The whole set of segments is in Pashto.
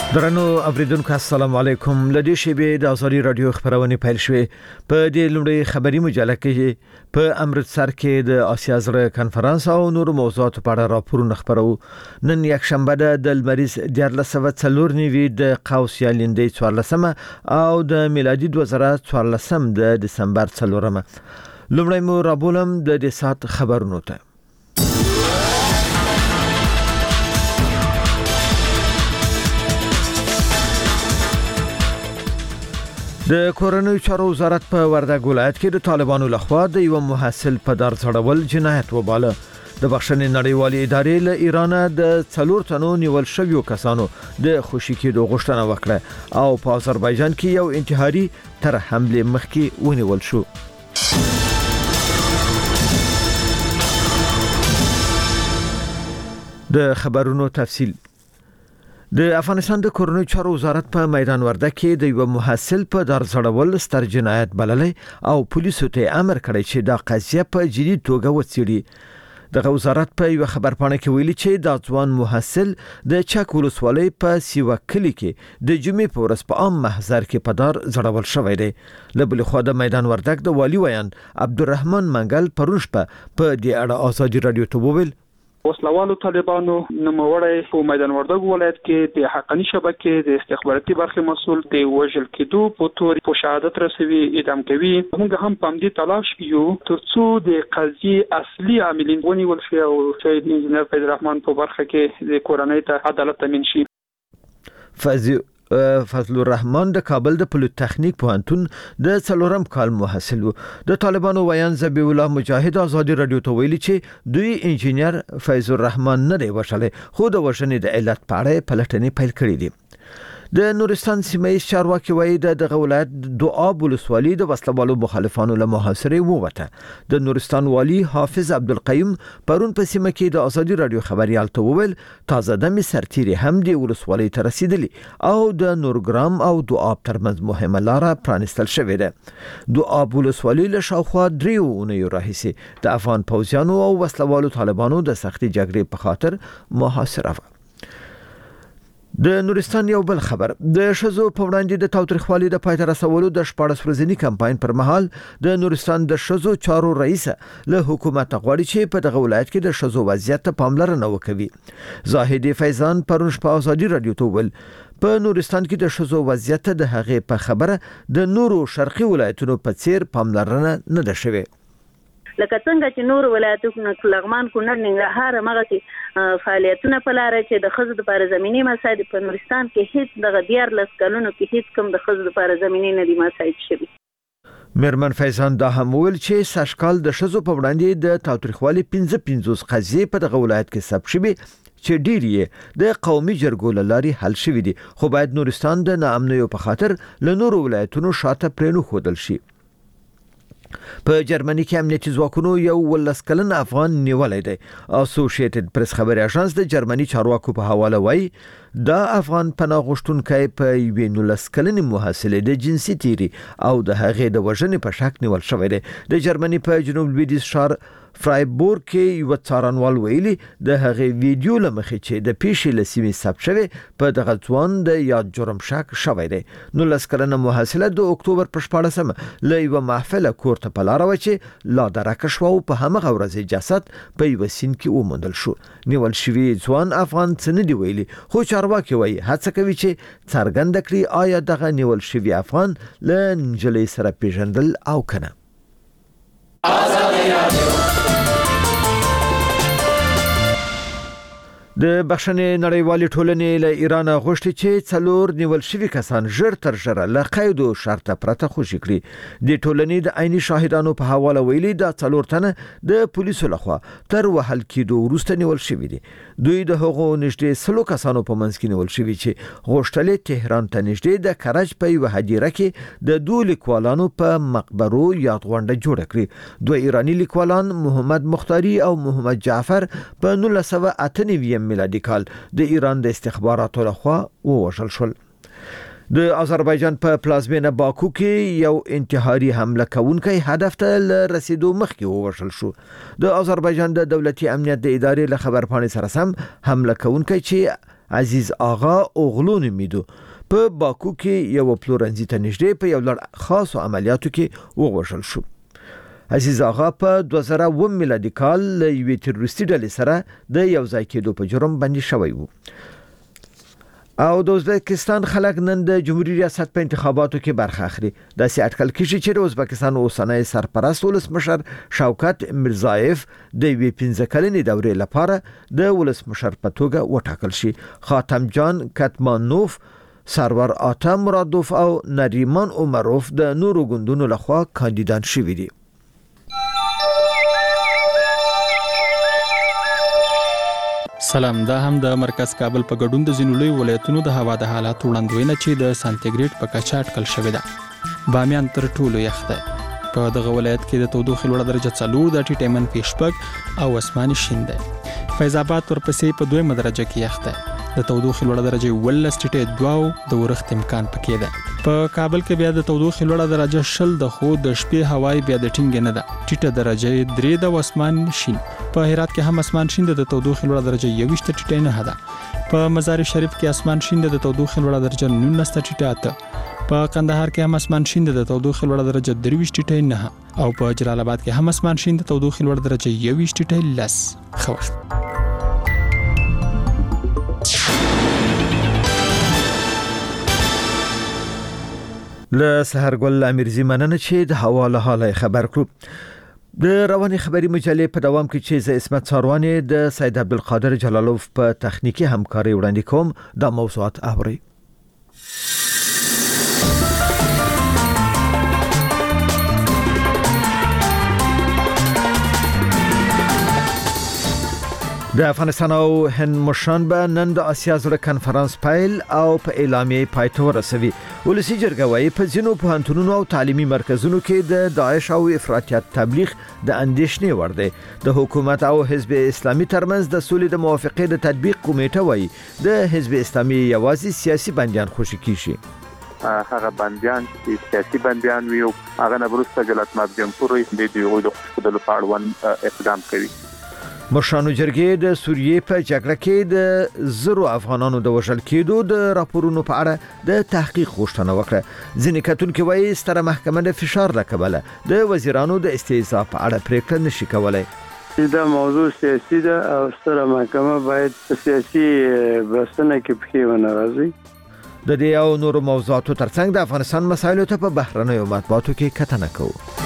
درنو اوریدونکو السلام علیکم. لدی شیبه د ازادي رادیو خبرونه پیل شوه. په دې لومړی خبري مجله کې په امرتسر کې د آسیا زړه کانفرنس او نور موضوعات په اړه راپورونه خبرو. نن یک شنبه د لمریز 14 د قوس یالندې 14 او د میلادي 2014 د دسمبر 4. لومړی مو رابولم د دې سات خبرونو ته. د کورنۍ چارو وزارت په وردګ ولایت کې د طالبانو لخوا د یو محصل په دار ځړول جنایت وباله. د بخښنې نړیوالې ادارې له ایران د 4 تنو نیول شویو کسانو د خوشي کېدو غوښتنه وکړه او په آذربایجان کې یو انتحاري تر حمله مخکې ونیول شو. د خبرونو تفصیل. د افغانستان د کورنۍ چارو وزارت په میدان وردګ کې د یو محصل په دار ځړول ستر جنایت بللې او پولیسو ته امر کړی چې دا قضیه په جدي توګه وڅېړي. د وزارت په یو خبرپاڼه کې ویلي چې دا ځوان محصل د چک ولسوالۍ په سیوا کلی کې د جمعې په ورځ په عام محضر کې په دار ځړول شوی دی. له بل خوا د میدان وردګ د والی ویان عبدالرحمن منګل پرون شپه په دې اړه ازادي رادیو ته وویل وسلوالو طالبانو نوموړی په میدان وردګ ولایت کې د حقاني شبکې د استخباراتي برخې مسؤل د وژل کېدو په تور په شهادت رسوي اعدام کوي. موږ هم په دې تلاش یو ترڅو د قضیې اصلي عاملین ونیول شي او شهید انجنیر فیض الرحمن په برخه کې د کورنۍ ته عدالت تامین شي. فضل الرحمن د کابل د پولیټیکنیک پوهنتون د 4م کال محصل و. د طالبانو ویان ذبیح الله مجاهد ازادي رادیو ته ویلي چې دوی انجینیر فیض الرحمن نه دی وشلې خو د وژنې د علت په اړه پلټنې پیل کړې دي. د نورستان سیمه چارواکي وایي د ولایت دواب ولسوالۍ د وسلوالو مخالفانو له محاصرې ووته. د نورستان والی حافظ عبدالقیوم پرون په سیمه کې د ازادي رادیو خبريال ته وویل تازه دمي سرتيري هم د ولسوالۍ ته رسیدلی او د نورګرام او دواب ترمنځ مهمه لار پرانستل شوې ده. دواب ولسوالۍ له شاوخوا 3 اونیو راهیسې د افغان پوځیانو او وسلوالو طالبانو د سختي جګړې په خاطر محاصره و. د نورستان یو بل خبر. د شزو په وړاندې د تاوتریخوالي د پای ته رسولو د 14 ورځنی کمپاین پر مهال د نورستان د شزو چارو رئیس له حکومت غواړي چې په دغه ولایت کې د شزو وضعیت ته پاملرنه وکړي. زاهد فیضان پرون په ازادي رادیو ته ویل په نورستان کې د شزو وضعیت د هغې په خبره د نورو شرقي ولایتونو په څیر پاملرنه نه ده شوې. لکه څنګه چې نور ولایتونو لغمان کونړ ننګرهار مغه فعالیتونه په لار چې د خزو لپاره زميني مساعد په نورستان کې هیڅ دغه 14 کلونو کې هیڅ کوم د خزو لپاره زميني نه دی مساعد شوی. میرمن فیضان دا هم ویل چې ساشکال د شزو په وړاندې د تاوتریخوالي 15 قضیې په دغه ولایت کې ثبت شوی چې ډیر یې د قومي جرګو لاري حل شوی دي خو باید نورستان د ناامنیو په خاطر له نورو ولایتونو شاته پرېنو خودل شي. په جرمني کې امنیتي ځواکونو یو ولس کلن افغان نیولای دی. اسوسییټډ پریس خبري اژانس د جرمني چارواکو په حواله وایي دا افغان پناه غوښتونکي په یوې 19 کلنې محصلې د جنسي تیری او د هغې د وژنې په شک نیول شوی دی. د جرمني په جنوب لویدیځ شهر فرایبورګ کې یو څارنوال ویلي د هغې ویډیو لمخې چې د پیښې لسیمې ثبت شوی په دغه ځوان د یاد جرم شک شوی دی. 19 کلنه محصله د اکتوبر په 14 له یو محفل کور ته په لار و چې لا درکه شو او په همغه ورځ جسد په یو سین کې وموندل شو. نیول شوی ځوان افغان څه نه دی ویلي خو چارواکي وایي هڅه کوي چې څرګند کړي آیا دغه نیول شوی افغان له نجلۍ سره پیژندل او کنه. د بخښنې نړیوالې ټولنې له ایران غوښتي چې 4 نیول شوي کسان ژر تر ژره له قید او شرطه پرته خوشي کړي. د ټولنې د عیني شاهدانو په حواله ویلي دا 4 تنه د پولیسو لخوا تر وهل کېدو وروسته نیول شوي دي. دوی د هغو نږدې 100 کسانو په منځ کې نیول شوي چې غوښتل تهران ته نږدې د کرج په یو هدیره کې د دوه لیکوالانو په مقبرو یادغونډه جوړه کړي. دوه ایرانی لیکوالان محمد مختاری او محمد جعفر په 1998 میلادي کال د ایران د استخباراتو لخوا ووژل شول. د آذربایجان په پلازمینه باکو کې یو انتحاري حمله کوونکی هدف ته رسیدو مخکې ووژل شو. د آذربایجان د دولتي امنیت د ادارې له خبرپاڼې سره سم حمله کوونکی چې عزیز آغا اوغلو نومیدو په باکو کې یو پلورنځي ته نږدې په یو لړ خاصو عملیاتو کې ووژل شو. عزیز آغا په 2009 میلادي کال له یوې تروریستي ډلې سره د یو ځای کېدو په جرم باندې شوی و. او د ازبکستان خلک نن د جمهوریت ریاست په انتخاباتو کې برخه اخلي. د سي اټکل کېږي چې د ازبکستان اوسنی سرپرست ولسمشر شوکت میرزایف د 15 کلنې دورې لپاره د ولسمشر په توګه وټاکل شي. خاتم جان کتمانوف، سرور آتا مرادوف او نریمان عمروف د نورو ګوندونو لخوا کاندیدان شوي دي. سلام، دا هم د مرکز کابل په ګډون د ځینو لوی ولایتونو د هوا د حالات وړاندوینه چې د سانتیګریډ په کچه اټکل شوې ده. بامیان تر ټولو یخ دی. په دغه ولایت کې د تودوخې لوړه درجه 4 د ټیټه منفي 6 او اسماني شین دی. فیض آباد ورپسې په 2 درجه کې یخ دی. د تودوخې لوړه درجه 11 ټیټه 2 د ورښت امکان پکې ده. په کابل کې بیا د تودوخې لوړه درجه 0 د خو د شپې هوای بیا د ټینګ نه ده. ټیټه درجه 3 د اسمان شین. په هرات کې هم اسمان شین د تودوخې لوړه درجه 21 ټیټه 9 ده. په مزار شریف کې اسمان شین د تودوخې لوړه درجه 19 ټیټه 8. په کندهار کې هم اسمان شین د تودوخې لوړه درجه 23 ټیټه 9 او په جلال آباد کې هم اسمان شین د تودوخې لوړه درجه 21 ټیټه 10. خوښ له سحرګل امیرزي مننه چې د هوا له حاله خبر کړو. د رواني خبري مجلې په دوام کې چې ز اسمت سارواني د سید عبدالقادر جلالوف په تخنیکی همکاري وړاندې کوم د موضوعات اوري. د افغانستان او هند مشران به نن د آسیا زړه کنفرانس پیل او په اعلامیه پای ته ورسوي. ولسی جرګه وايي په ځینو پوهنتونونو او تعلیمي مرکزونو کې د داعش او افراطیت تبلیغ د اندېښنې وړ دی. د حکومت او حزب اسلامي ترمنځ د سولې د موافقې د تطبیق کمیټه وايي د حزب اسلامي یوازې سیاسي بندیان خوشی کیږي. هغه بندیان چې سیاسي بندیان وي هغه نه ورسته جلات ماب جمهوریت د دوی د خپل پاړون اقدام کوي. مشرانو جرګې د سوریې په جګړه کې د زرو افغانانو د وژل کېدو د راپورونو په اړه د تحقیق غوښتنه وکړه. ځینې کتونکو وايي ستره محکمه د فشار له کبله د وزیرانو د استعفا په اړه پریکړه نشي کولای. دا موضوع سیاسي ده او ستره محکمه باید سیاسي بحثونه کې پکې ونه راځي. د دې او نورو موضوعاتو ترڅنګ د افغانستان مسایلو ته په بهرنیو مطبوعاتو کې کتنه کوو.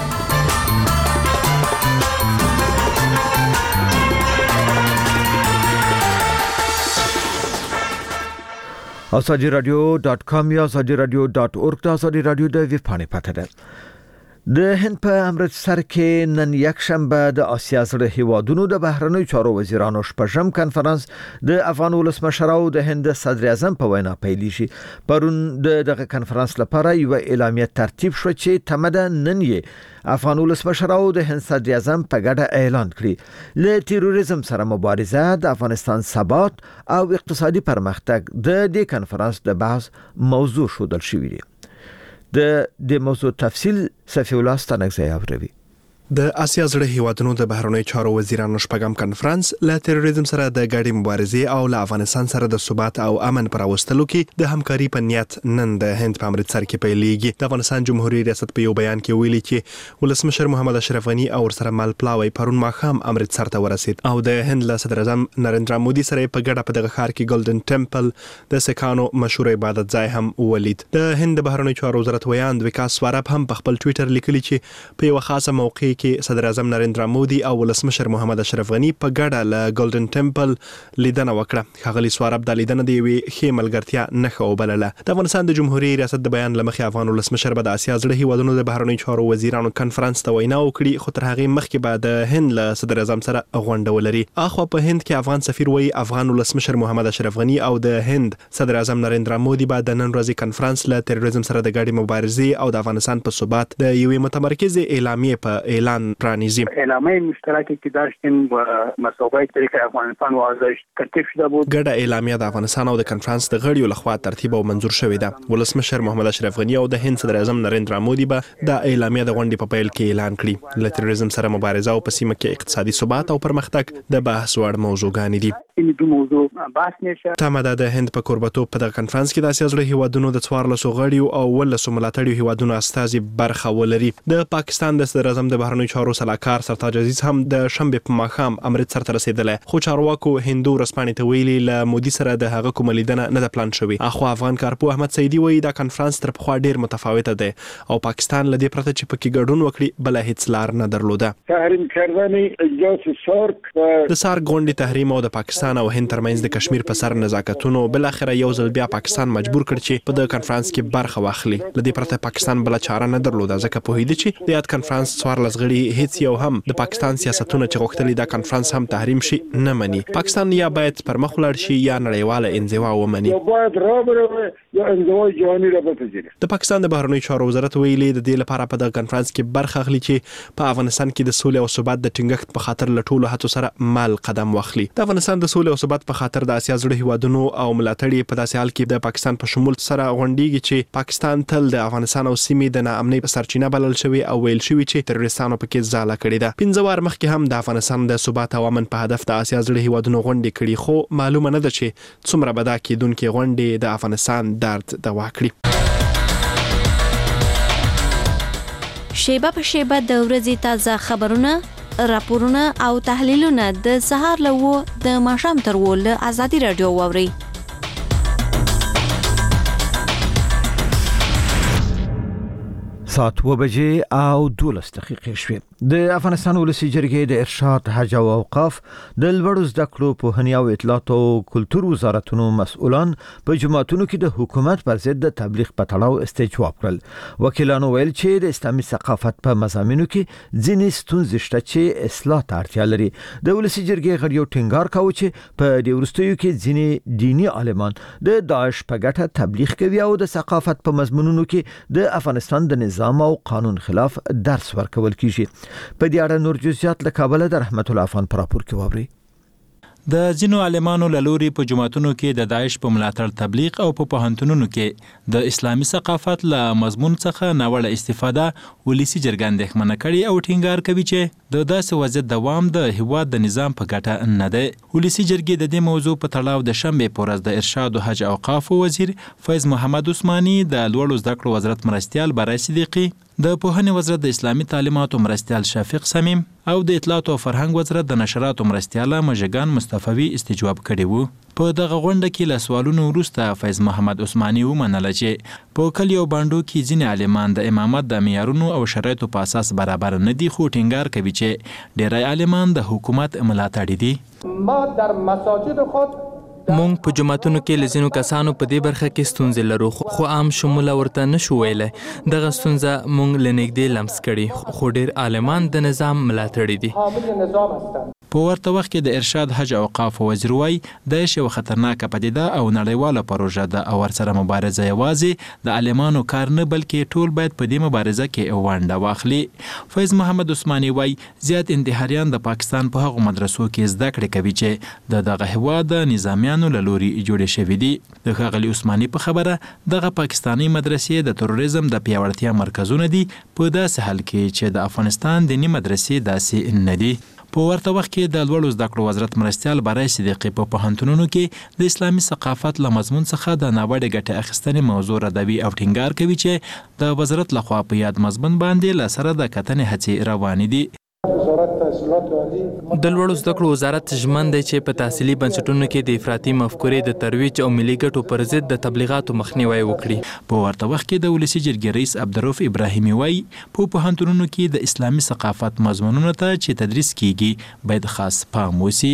azadiradio.com یا azadiradio.org د ازادي رادیو د ویب پاڼې پته ده. د هند په امرتسر کې نن یک شنبه د آسیا زړه هیوادونو د بهرنیو چارو وزیرانو شپږم کنفرانس د افغان ولسمشر او د هند صدر اعظم په وینا پیل شي. پرون دغه کنفرانس لپاره یو اعلامیه ترتیب شو چې تمده نن یې افغان ولسمشر او د هند صدر اعظم په ګډه اعلان کړی. له تروریزم سره مبارزه، د افغانستان ثبات او اقتصادي پرمختګ د دې کنفرانس د بحث موضوع شودل شوی دی. د موضوع تفصیل صفی الله ستانکزی اوري. د آسیا زړه هیوادونو د بهرنیو چارو وزیرانو شپږم کنفرانس له تروریزم سره د ګډې مبارزې او له افغانستان سره د ثبات او امن پر راوستلو کې د همکاري په نیت نن د هند په امرتسر کې پیلېږي. د افغانستان جمهوریت ریاست په یو بیان کې ویلي چې ولسمشر محمد اشرف غنی او سره مل پلاوی پرون ماښام امرتسر ته ورسید او د هند له صدر اعظم نریندرا مودي سره په ګډه په دغه ښار کې ګولډن ټیمپل د سکانو مشهور عبادت ځای هم ولید. د هند بهرنیو چارو وزارت ویاند وکاس سوارب هم په خپل ټوئیټر لیکلي چې په یو خاصه موقع کې صدر اعظم نریندرا مودي او ولسمشر محمد اشرف غنی په ګډه له ګولډن ټیمپل لیدنه وکړه. ښاغلي سوارب د لیدنه د یوې ښې ملګرتیا نښه وبلله. د افغانستان د جمهوریت ریاست د بیان له مخې افغان ولسمشر به د آسیا زړه هیوادونو د بهرنیو چارو وزیرانو کنفرانس ته وینا وکړي، خو تر هغې مخکې به د هند له صدر اعظم سره غونډه ولري. اخوا په هند کې افغان سفیر وایي افغان ولسمشر محمد اشرف غنی او د هند صدر اعظم نریندرا مودي به د نن ورځې کنفرانس له تروریزم سره د ګډې مبارزې او د افغانستان په ثبات د یوې متمرکزې اعلامیې په اعلان پلان پرانیزی. اعلامیه مشترکی که داشتیم و مسابقه طریق افغانستان و آزادش ترتیب شده بود. ګډه اعلامیه د افغانستان او د کنفرانس د غړیو لخوا ترتیب او منظور شوې ده. ولسمشر محمد اشرف غنی او د هند صدر اعظم نریندرا مودي به د اعلامیه د غونډې په پیل کې اعلان کړي. له تروریزم سره مبارزه او په سیمه کې اقتصادي ثبات او پرمختګ د بحث وړ موضوعګانې دي. این دو موضوع بحث نشه. تمه د هند په کوربتوب په دغه کنفرانس کې د اسیا زړه هیوادونو د 14 غړیو او 18 ملاتړیو هیوادونو استازي برخه ولري. د پاکستان د صدر اعظم د بهرنیو چارو سلاکار سرتاج عزیز هم د شنبه په ماښام امرتسر ته رسیدلی، خو چارواکو هندو رسپانې ته ویلي له مودي سره د هغه کومه لیدنه نه ده پلان شوې. اخو افغان کارپوه احمد سیدی وایي دا کنفرانس تر پخوا ډیر متفاوته ده او پاکستان له دې پرته چې پکې ګډون وکړي بل هیڅ لار نه درلوده. تحریم کردن اجلاس سارک د سارک غونډې تحریم او د پاکستان او هند ترمنځ د کشمیر په سر نزاکتونو بل اخر یو ځل بیا پاکستان مجبور کړ چې په د کنفرانس کې برخه واخلي. له دې پرته پاکستان بل چاره نه درلوده ځکه په هیله چې د یاد کنفرانس 14 غړي هیڅ یو هم د پاکستان سیاستونه چې غوښتلي دا کنفرانس هم تحریم شي نه مني. پاکستان یا باید پر مخ ولاړ شي یا نړیواله انزوا ومني. یا انزوا جهانی را بپذیري. د پاکستان د بهرنیو چارو وزارت ویلي د دې لپاره په دغه کنفرانس کې برخه اخلي چې په افغانستان کې د سولې او ثبات د ټینګښت په خاطر له ټولو هڅو سره مال قدم واخلي. د افغانستان د سولې او ثبات په خاطر د اسیا زړه هیوادونو او ملاتړي په داسې حال کې د پاکستان په شمول سره غونډيږي چې پاکستان تل د افغانستان او سیمې د ناامنۍ په سرچینه بلل شوی او ویل شوی چې تروریستانو پکې ځاله کړې ده. 15 وار مخکې هم د افغانستان د ثبات او امن په هدف د اسیا زړه هیوادونو غونډې کړې، خو معلومه نه ده چې څومره به دا کېدونکې غونډې د افغانستان درد دوا کړي. شیبه په شیبه د ورځې تازه خبرونه، راپورونه او تحلیلونه د سهار له 9 د ماښام تر 10 له ازادي رادیو واورئ. ساعت 2 بجې او 12 دقیقې شوې. د افغانستان ولسی جرګې د ارشاد، حج او اوقاف د لوړو زده کړو پوهنې او اطلاعات او کلتور وزارتونو مسؤلان په جماعتونو کې د حکومت پر ضد د تبلیغ په تړاو استجواب کړل. وکیلانو ویل چې د اسلامي ثقافت په مضامینو کې ځینې ستونزې شته چې اصلاح ته اړتیا لري. د ولسی جرګې غړیو ټینګار کاوه چې په دې وروستیو کې ځینې دینی عالمان د داعش په ګټه تبلیغ کوي او د ثقافت په مضمونونو کې د افغانستان د نظام او قانون خلاف درس ورکول کیږي. په دې اړه نور جزئیات له کابل د رحمت الله افغان پر راپور کې واوري. د ځینو عالمانو لوري په جماعتونو کې د داعش په ملاتړ تبلیغ او په پوهنتونونو کې د اسلامي ثقافت له مضمون څخه ناوړه استفاده ولسی جرګه اندېښمنه کړي او ټینګار کوي چې د داسې وضعیت دوام د هیواد د نظام په ګټه نه دی. ولسی جرګې د دې موضوع په تړاو د شنبه په ورځ د ارشاد او حج اوقاف وزیر فیض محمد عثماني، د لوړو زده کړو وزارت مرستیال برای صدیقی، د پوهنې وزارت د اسلامي تعلیماتو مرستیال شفیق صمیم او د اطلاعات او فرهنګ وزارت د نشراتو مرستیال مجگان مصطفی استجواب کړي وو. په دغه غونډه کې له سوالونو وروسته فیض محمد عثماني ومنله چې په کلیو باندو کې ځینې عالمان د امامت د معیارونو او شرایطو په اساس برابر نه دي، خو ټینګار کوي چې ډیری عالمان د حکومت ملاتړي دي. ما در مساجد خود مونږ په جماعتونو کې لزینو کسانو په دې برخه کې ستونزې لرو، خو عام شموله ورته نشو ویلی. دغه ستونزه مونږ لنږدې لمس کړي، خو ډیر عالمان د نظام ملاتړي دي. په ورته وخت کې د ارشاد، حج او اوقاف وزیر وایي داعش یو خطرناکه پدیده او نړیواله پروژه ده او ورسره مبارزه یوازې د عالمانو کار نه بلکې ټول باید په دې مبارزه کې ونډه واخلي. فیض محمد عثماني وایي زیات انتحاریان د پاکستان په هغو مدرسو کې زده کړې کوي چې د دغه هیواد د نظامیانو له لوري جوړې شوي دي. د ښاغلي عثماني په خبره دغه پاکستاني مدرسې د تروریزم د پیاوړتیا مرکزونه دي، په داسې حال کې چې د افغانستان دیني مدرسې داسې نه دي. په ورته وخت کې د لوړو زده کړو وزارت مرستیال برای صدیقی په پوهنتونونو کې د اسلامي ثقافت له مضمون څخه د ناوړه ګټې اخیستنې موضوع ردوي او ټینګار کوي چې د وزارت لخوا په یاد مضمون باندې له سره د کتنې هڅې روانې دي. د لوړو زده کړو وزارت ژمن دی چې په تحصیلي بنسټونو کې د افراطي مفکورې د ترویج او ملي ګټو پر ضد د تبلیغاتو مخنیوی وکړي. په ورته وخت کې د ولسی جرګې رئیس عبدالرؤف ابراهیمي وایي په پوهنتونونو کې د اسلامي ثقافت مضمونونو ته چې تدریس کیږي باید خاص پام وشي.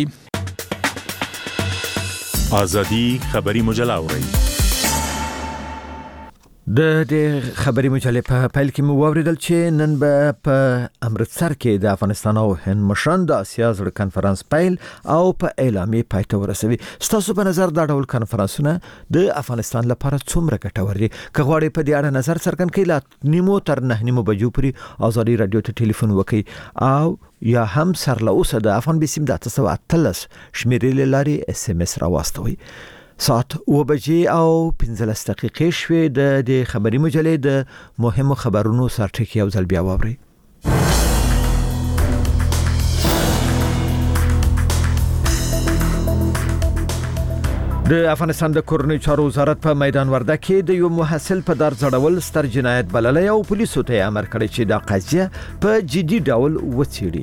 آزادی خبری مجله اورئ. د خبري مجلې په پیل کې مو واوریدل چې نن به په امرتسر کې د افغانستان او هند مشران د آسیا زړه کانفرنس پیل او په اعلامیه پایته ورسوي. ستاسو په نظر دا ډول کانفرنسونه د افغانستان لپاره څومره ګټور دي؟ که غواړئ په دې اړه نظر څرګند کړئ، لا نیمو تر 9 بجو پورې آزادي رادیو ته ټلیفون وکړئ او یا هم سر له اوسه د افغان بسیم د 913 شمیرې لاري اس ام اس راواستوي. ساعت 9 بجې او 15 دقیقې شوې. د خبري مجلې د مهمو خبرونو سرټکی او ځل بیا واوري. د افغانستان د کورنۍ چارو وزارت په میدان وردګ کې د یو محصل په دار ځړول ستر جنایت بللی او پولیسو ته امر کړی چې دا قضیه په جدي ډول وڅېړي.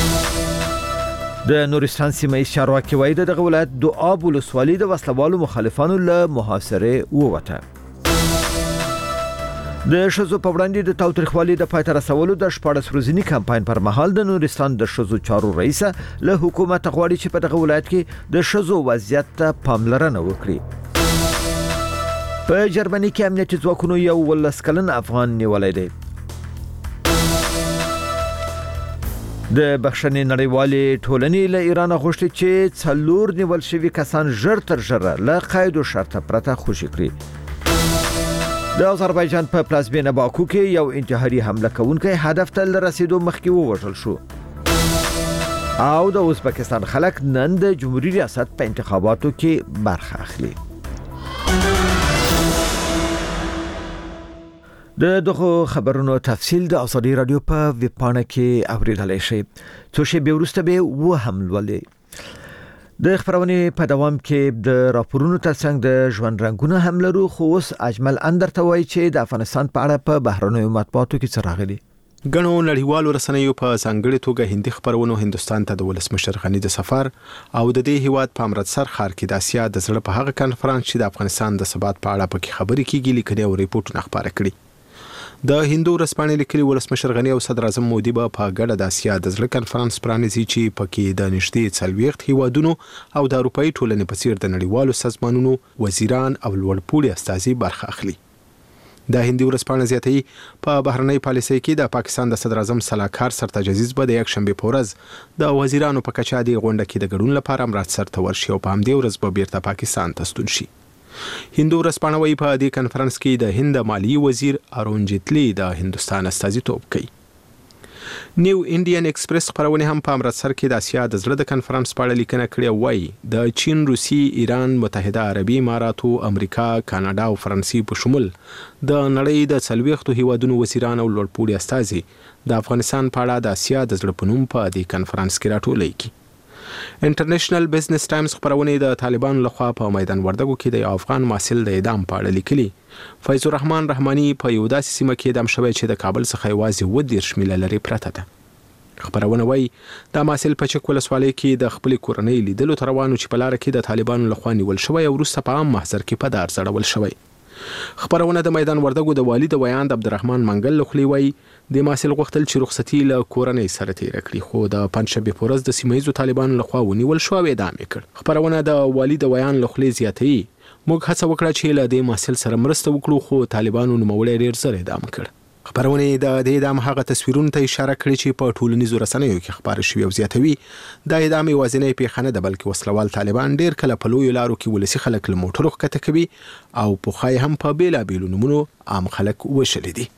د نورستان سیمه چارواکي وایي دغه ولایت دواب ولسوالي د وسلوالو مخالفانو له محاصره ووته. د شذو په وړاندې د تاوتریخوالي د پای ته رسولو د 14 ورځني کمپاین پر مهال د نورستان د شذو چارو رئیس له حکومت غواړي چې په دغه ولایت کې د شذو وضعیت ته پاملرنه وکړي. په جرمني کې امنیتي ځواکونو یو ولس کلن افغان نیولای دی. د بخښنې نړیوالې ټولنې له ایران غوښتي چې 4 نیول شوي کسان ژر تر ژره له قید او شرط پرته خوشي کړي. د آذربایجان په پلازمینه باکو کې یو انتحاري حمله کوونکی هدف ته رسیدو مخکې ووژل شو. او د ازبکستان خلک نن د جمهوریت ریاست په انتخاباتو کې برخه اخلي. دغه خبرونو تفصیل د آزادي رادیو په ویب پاڼه کې اوریدلای شئ. څو شی به ورسته به و هم ولې. د خبرونې په دوام کې د راپورونو ترڅنګ د ژوند رنگونه هم لرو، خو اوس اجمل اندر ته وایي چې د افغانستان په اړه په بهرنیو مطبوعاتو کې څه راغلي. غنو نړیوالو رسنیو په ځانګړي توګه هندي خبرونو هندستان ته د ولسمشر غني د سفر او د دې هیواد په امرتسر ښار کې د آسیا د زړه په هغه کانفرنس چې د افغانستان د ثبات په اړه پکې خبرې کیږي لیکنې او ریپورتونه خبره کړي. د هندو رسپانې لیکلي ولسمشر غني او صدر اعظم مودي په ګډه د آسیا د زړه کانفرنس پرانیزي چې پکې د نږدې 40 هیوادونو او د اروپאי ټولنې په څیر د نړیوالو سازمانونو وزیران او لوړپوړي استازي برخه اخلي. د هندي ورسپانې زیاتې په بهرنۍ پالیسۍ کې د پاکستان د صدر اعظم سلاکار سرتاج عزیز به د یک شنبه په ورځ د وزیرانو په کچه د غونډه کې د ګډون لپاره امرتسر ته ورشي او په همدې ورځ به بیرته پاکستان ته ستون شي. هندو ورسپانوي په دې کانفرنس کې د هند مالی وزیر ارون جیتلی د هندستان استازیتوب کوي. نیو انډین ایکسپریس خبرونه هم په امرتسر کې د آسیا د زړه د کانفرنس په اړه لیکنه کړې وایي د چین، روسي، ایران، متحده عربي اماراتو، امریکا، کاناډا او فرانسې په شمول د نړۍ د 40 هیوادونو وزیران او لوړپوړي استازي د افغانستان په اړه د آسیا د زړه په نوم په دې کانفرنس کې راټولې کی. انټرنیشنل بزنس ټایمز خبرونه د طالبانو لخوا په میدان وردګو کې د افغان محصل د اعدام په اړه لیکلي. فیض الرحمن رحماني په یو داسې سیمه کې اعدام شوی چې د کابل څخه یوازې 10 میله لري پرته ده. خبرونه وایي د محصل په چک ولسوالۍ کې د خپل کورنۍ لیدلو تر روانو چې په لار کې د طالبانو لخوا نیول شوی او وروسته په عام محضر کې په دار ځړول شوی. خبرونه د میدان وردګو د والي د ویاند عبدالرحمن منګل لخوا وایي د محصل غوښتل چې رخصتي له کورنۍ سره تیر کړي، خو د پنځشنبه په ورځ د سیمایي طالبانو لخوا ونیول شو او اعدام کړ. خبرونه د والي د ویاند لخوا زیاتې موږ هڅه وکړه چې له دې محصل سره مرسته وکړو، خو طالبانو نوموړی ډیر زر اعدام کړ. خبرونه د دې اعدام هغه تصویرونو ته اشاره کړې چې په ټولنیزو رسنیو کې خبرې شوې او زیاتوي د اعدام یوازینی پیښه نه ده، بلکې وسلوال طالبان ډیر کله په لویو لارو کې ولسی خلک له موټرو ښکته کوي او په خای هم په بیلابیلو نومونو عام خلک وشل دي.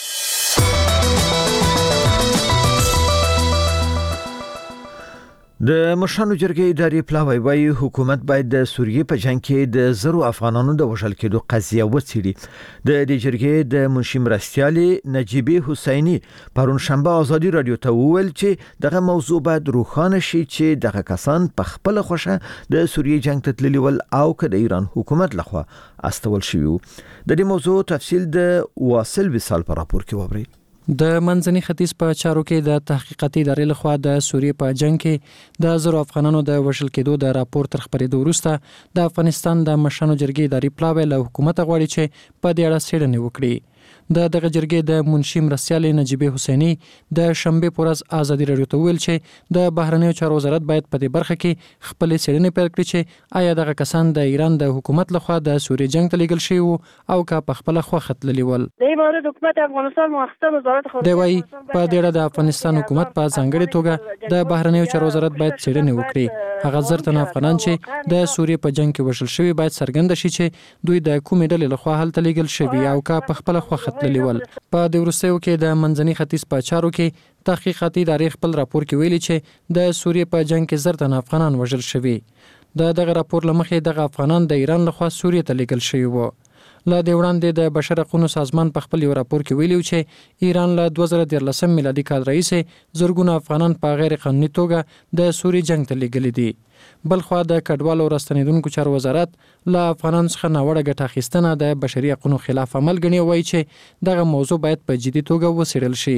د مشرانو جرګې اداري پلاوی وایي حکومت باید د سوریې په جنگ کې د زرو افغانانو د وژل کېدو قضیه وڅېړي. د دې جرګې د منشي مرستیالي نجیبي حسیني پرون شنبه آزادي رادیو ته وویل چې دغه موضوع باید روښانه شي چې دغه کسان په خپل خوښه د سوریې جنگ ته تللي ول او که د ایران حکومت لخوا استول شوي وو. د دې موضوع تفصیل د واصل وصال په راپور کې وبرئ. د منځني ختیځ په چارو کې د تحقیقاتي ادارې لخوا د سوریې په جنگ کې د زرو افغانانو د وژل کېدو د راپور تر خبرېدو وروسته د افغانستان د مشرانو جرګې اداري پلاوی له حکومت غواړي چې په دې اړه څېړنې وکړي. دغه جرګې د منشي مرستیال نجیب حسینی د شنبه پر ورځ ازادي راډیو ته ویل چې د بهرنیو چارو وزارت باید په دې برخه کې خپل څېړنې پیل کړي چې آیا دغه کسان د ایران د حکومت لخوا د سوریې جنگ ته لیږل شوي او که په خپل خوا خطللی ول. د مورد حکومت افغانستان مؤخته وزارت خارجه دی وايي په دې اړه د افغانستان حکومت په ځانګړي توګه د بهرنیو چارو وزارت باید څېړنې وکړي. هغه زرتن افغانان چې د سوریې په جنگ کې وشل شوي باید څرګند شي چې دوی د کومې ډلې لخوا هلته لیږل شوي او که په خپل خوا خطللی ول. په دې وروستیو کې د منځني ختیځ په چارو کې تحقیقاتي ادارې خپل راپور کې ویلي چې د سوریې په جنگ کې زرتن افغانان وژل شوي. دغه راپور لمخې دغه افغانان د ایران لخوا سوریې ته لیږل شوي وو. لا د وړاندې د بشر حقوقو سازمان په خپل یو راپور کې ویلي چې ایران له 2013 میلادي کال راهیسې زرګونه افغانان په غیر قانوني توګه د سوریې جنگ ته لیږلي دي. بل خو د کډوالو راستنیدونکو چارو وزارت له افغانانو څخه ناوړه ګټه اخیستنه د بشري حقوقو خلاف عمل ګڼي، وایي چې دغه موضوع باید په جدي توګه وڅېړل شي.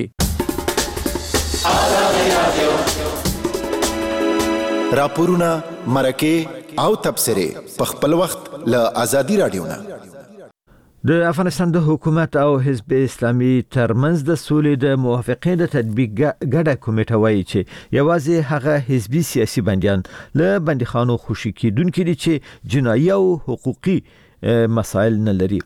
راپورونه، مرکې او تبصرې په خپل وخت له ازادي راډیو نه. د افغانستان د حکومت او حزب اسلامي ترمنځ د سولې د موافقې د تطبیق ګډه کمیټه وایي چې یوازې هغه حزبي سیاسي بندیان له بندیخانو خوشي کیدونکو دي چې جنایي او حقوقي مسایل نه لري.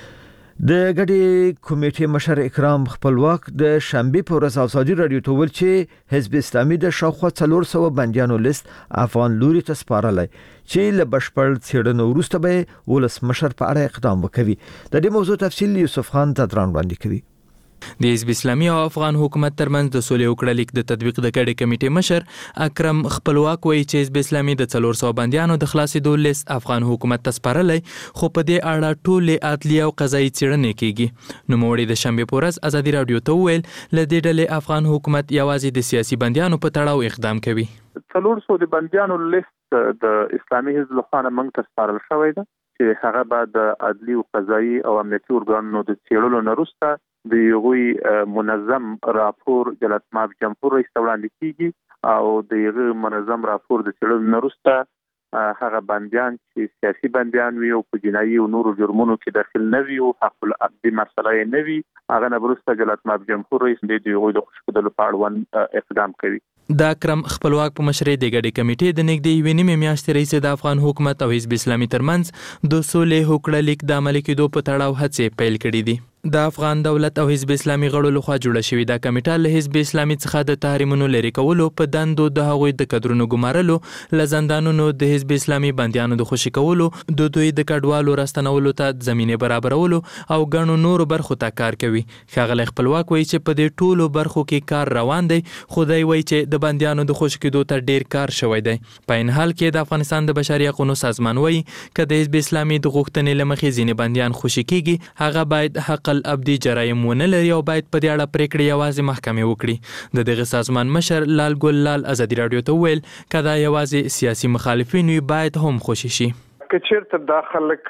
د ګډې کمیټې مشر اکرام خپلواک د شنبه په ورځ ازادي راډیو ته ویل چې حزب اسلامي د شاوخوا 400 بندیانو لیست افغان لوري ته سپارلی چې له بشپړ څېړنې وروسته به ولسمشر په اړه اقدام وکړي. د دې موضوع تفصیل یوسف خان تدران وړاندې کوي. د حزب اسلامي او افغان حکومت ترمنځ د سولې وکړه لیک د تطبیق د ګډې کمیټې مشر اکرم خپلواک وایي چې حزب اسلامي د 400 بندیانو د خلاصېدو لیست افغان حکومت ته سپارلی، خو په دې اړه ټولې عدلي او قضایي څېړنې کیږي. نوموړي د شنبه په ورځ ازادي راډیو ته وویل له دې ډلې افغان حکومت یوازې د سیاسي بندیانو په تړاو اقدام کوي. 400 د بندیانو لیست د اسلامي حزب لخوا موږ ته سپارل شوی دی چې هغه بعد د عدلي او قضایي او امنیتي ارګانونو د څېړلو نه وروسته د یوه منظم راپور د لطماب جمهور رئیس ته وړاندې کیږي او د یوه منظم راپور د څېړلو نه وروسته هغه بندیان چې سیاسي بندیان وي او په جنایي او نورو جرمونو کې داخل نه وي او حق العبد مسله یې نه وي، هغه نه وروسته د لطماب جمهور رئیس د هغوی د خوشکېدلو په اړوند اقدام کوي. د اکرم خپلواک په مشرۍ د ګډې کمیټې د نږدې یوې نیمې میاشتې راهیسې د افغان حکومت او حزب اسلامي ترمنځ د سولې هوکړه لیک د عملي کېدو په تړاو هڅې پیل کړې دي. د افغان دولت او حزب اسلامي غړو لخوا جوړه شوې دا کمیټه له حزب اسلامي څخه د تحریمونو لرې کولو، په دندو د هغوی د کدرونو ګمارلو، له زندانونو د حزب اسلامي بندیانو د خوشي کولو، د دوی د کډوالو راستنولو ته زمینه برابرولو او ګڼو نورو برخو ته کار کوي. ښاغلی خپلواک وایي چې په دې ټولو برخو کې کار روان دی، خو دی وایي چې د بندیانو د خوشي کېدو ته ډیر کار شوی دی. په این حال کې د افغانستان د بشري حقوقو سازمان وایي که د حزب اسلامي د غوښتنې له مخې ځینې بندیان خوشي کیږي، هغه باید حق العبدي جرایم ونه لري او باید په دې اړه پریکړې یوازې محکمې وکړي. د دغه سازمان مشر لال ګل لال ازادي راډیو ته ویل که دا یوازې سیاسي مخالفین وي باید هم خوشي شي. که چیرته دا خلک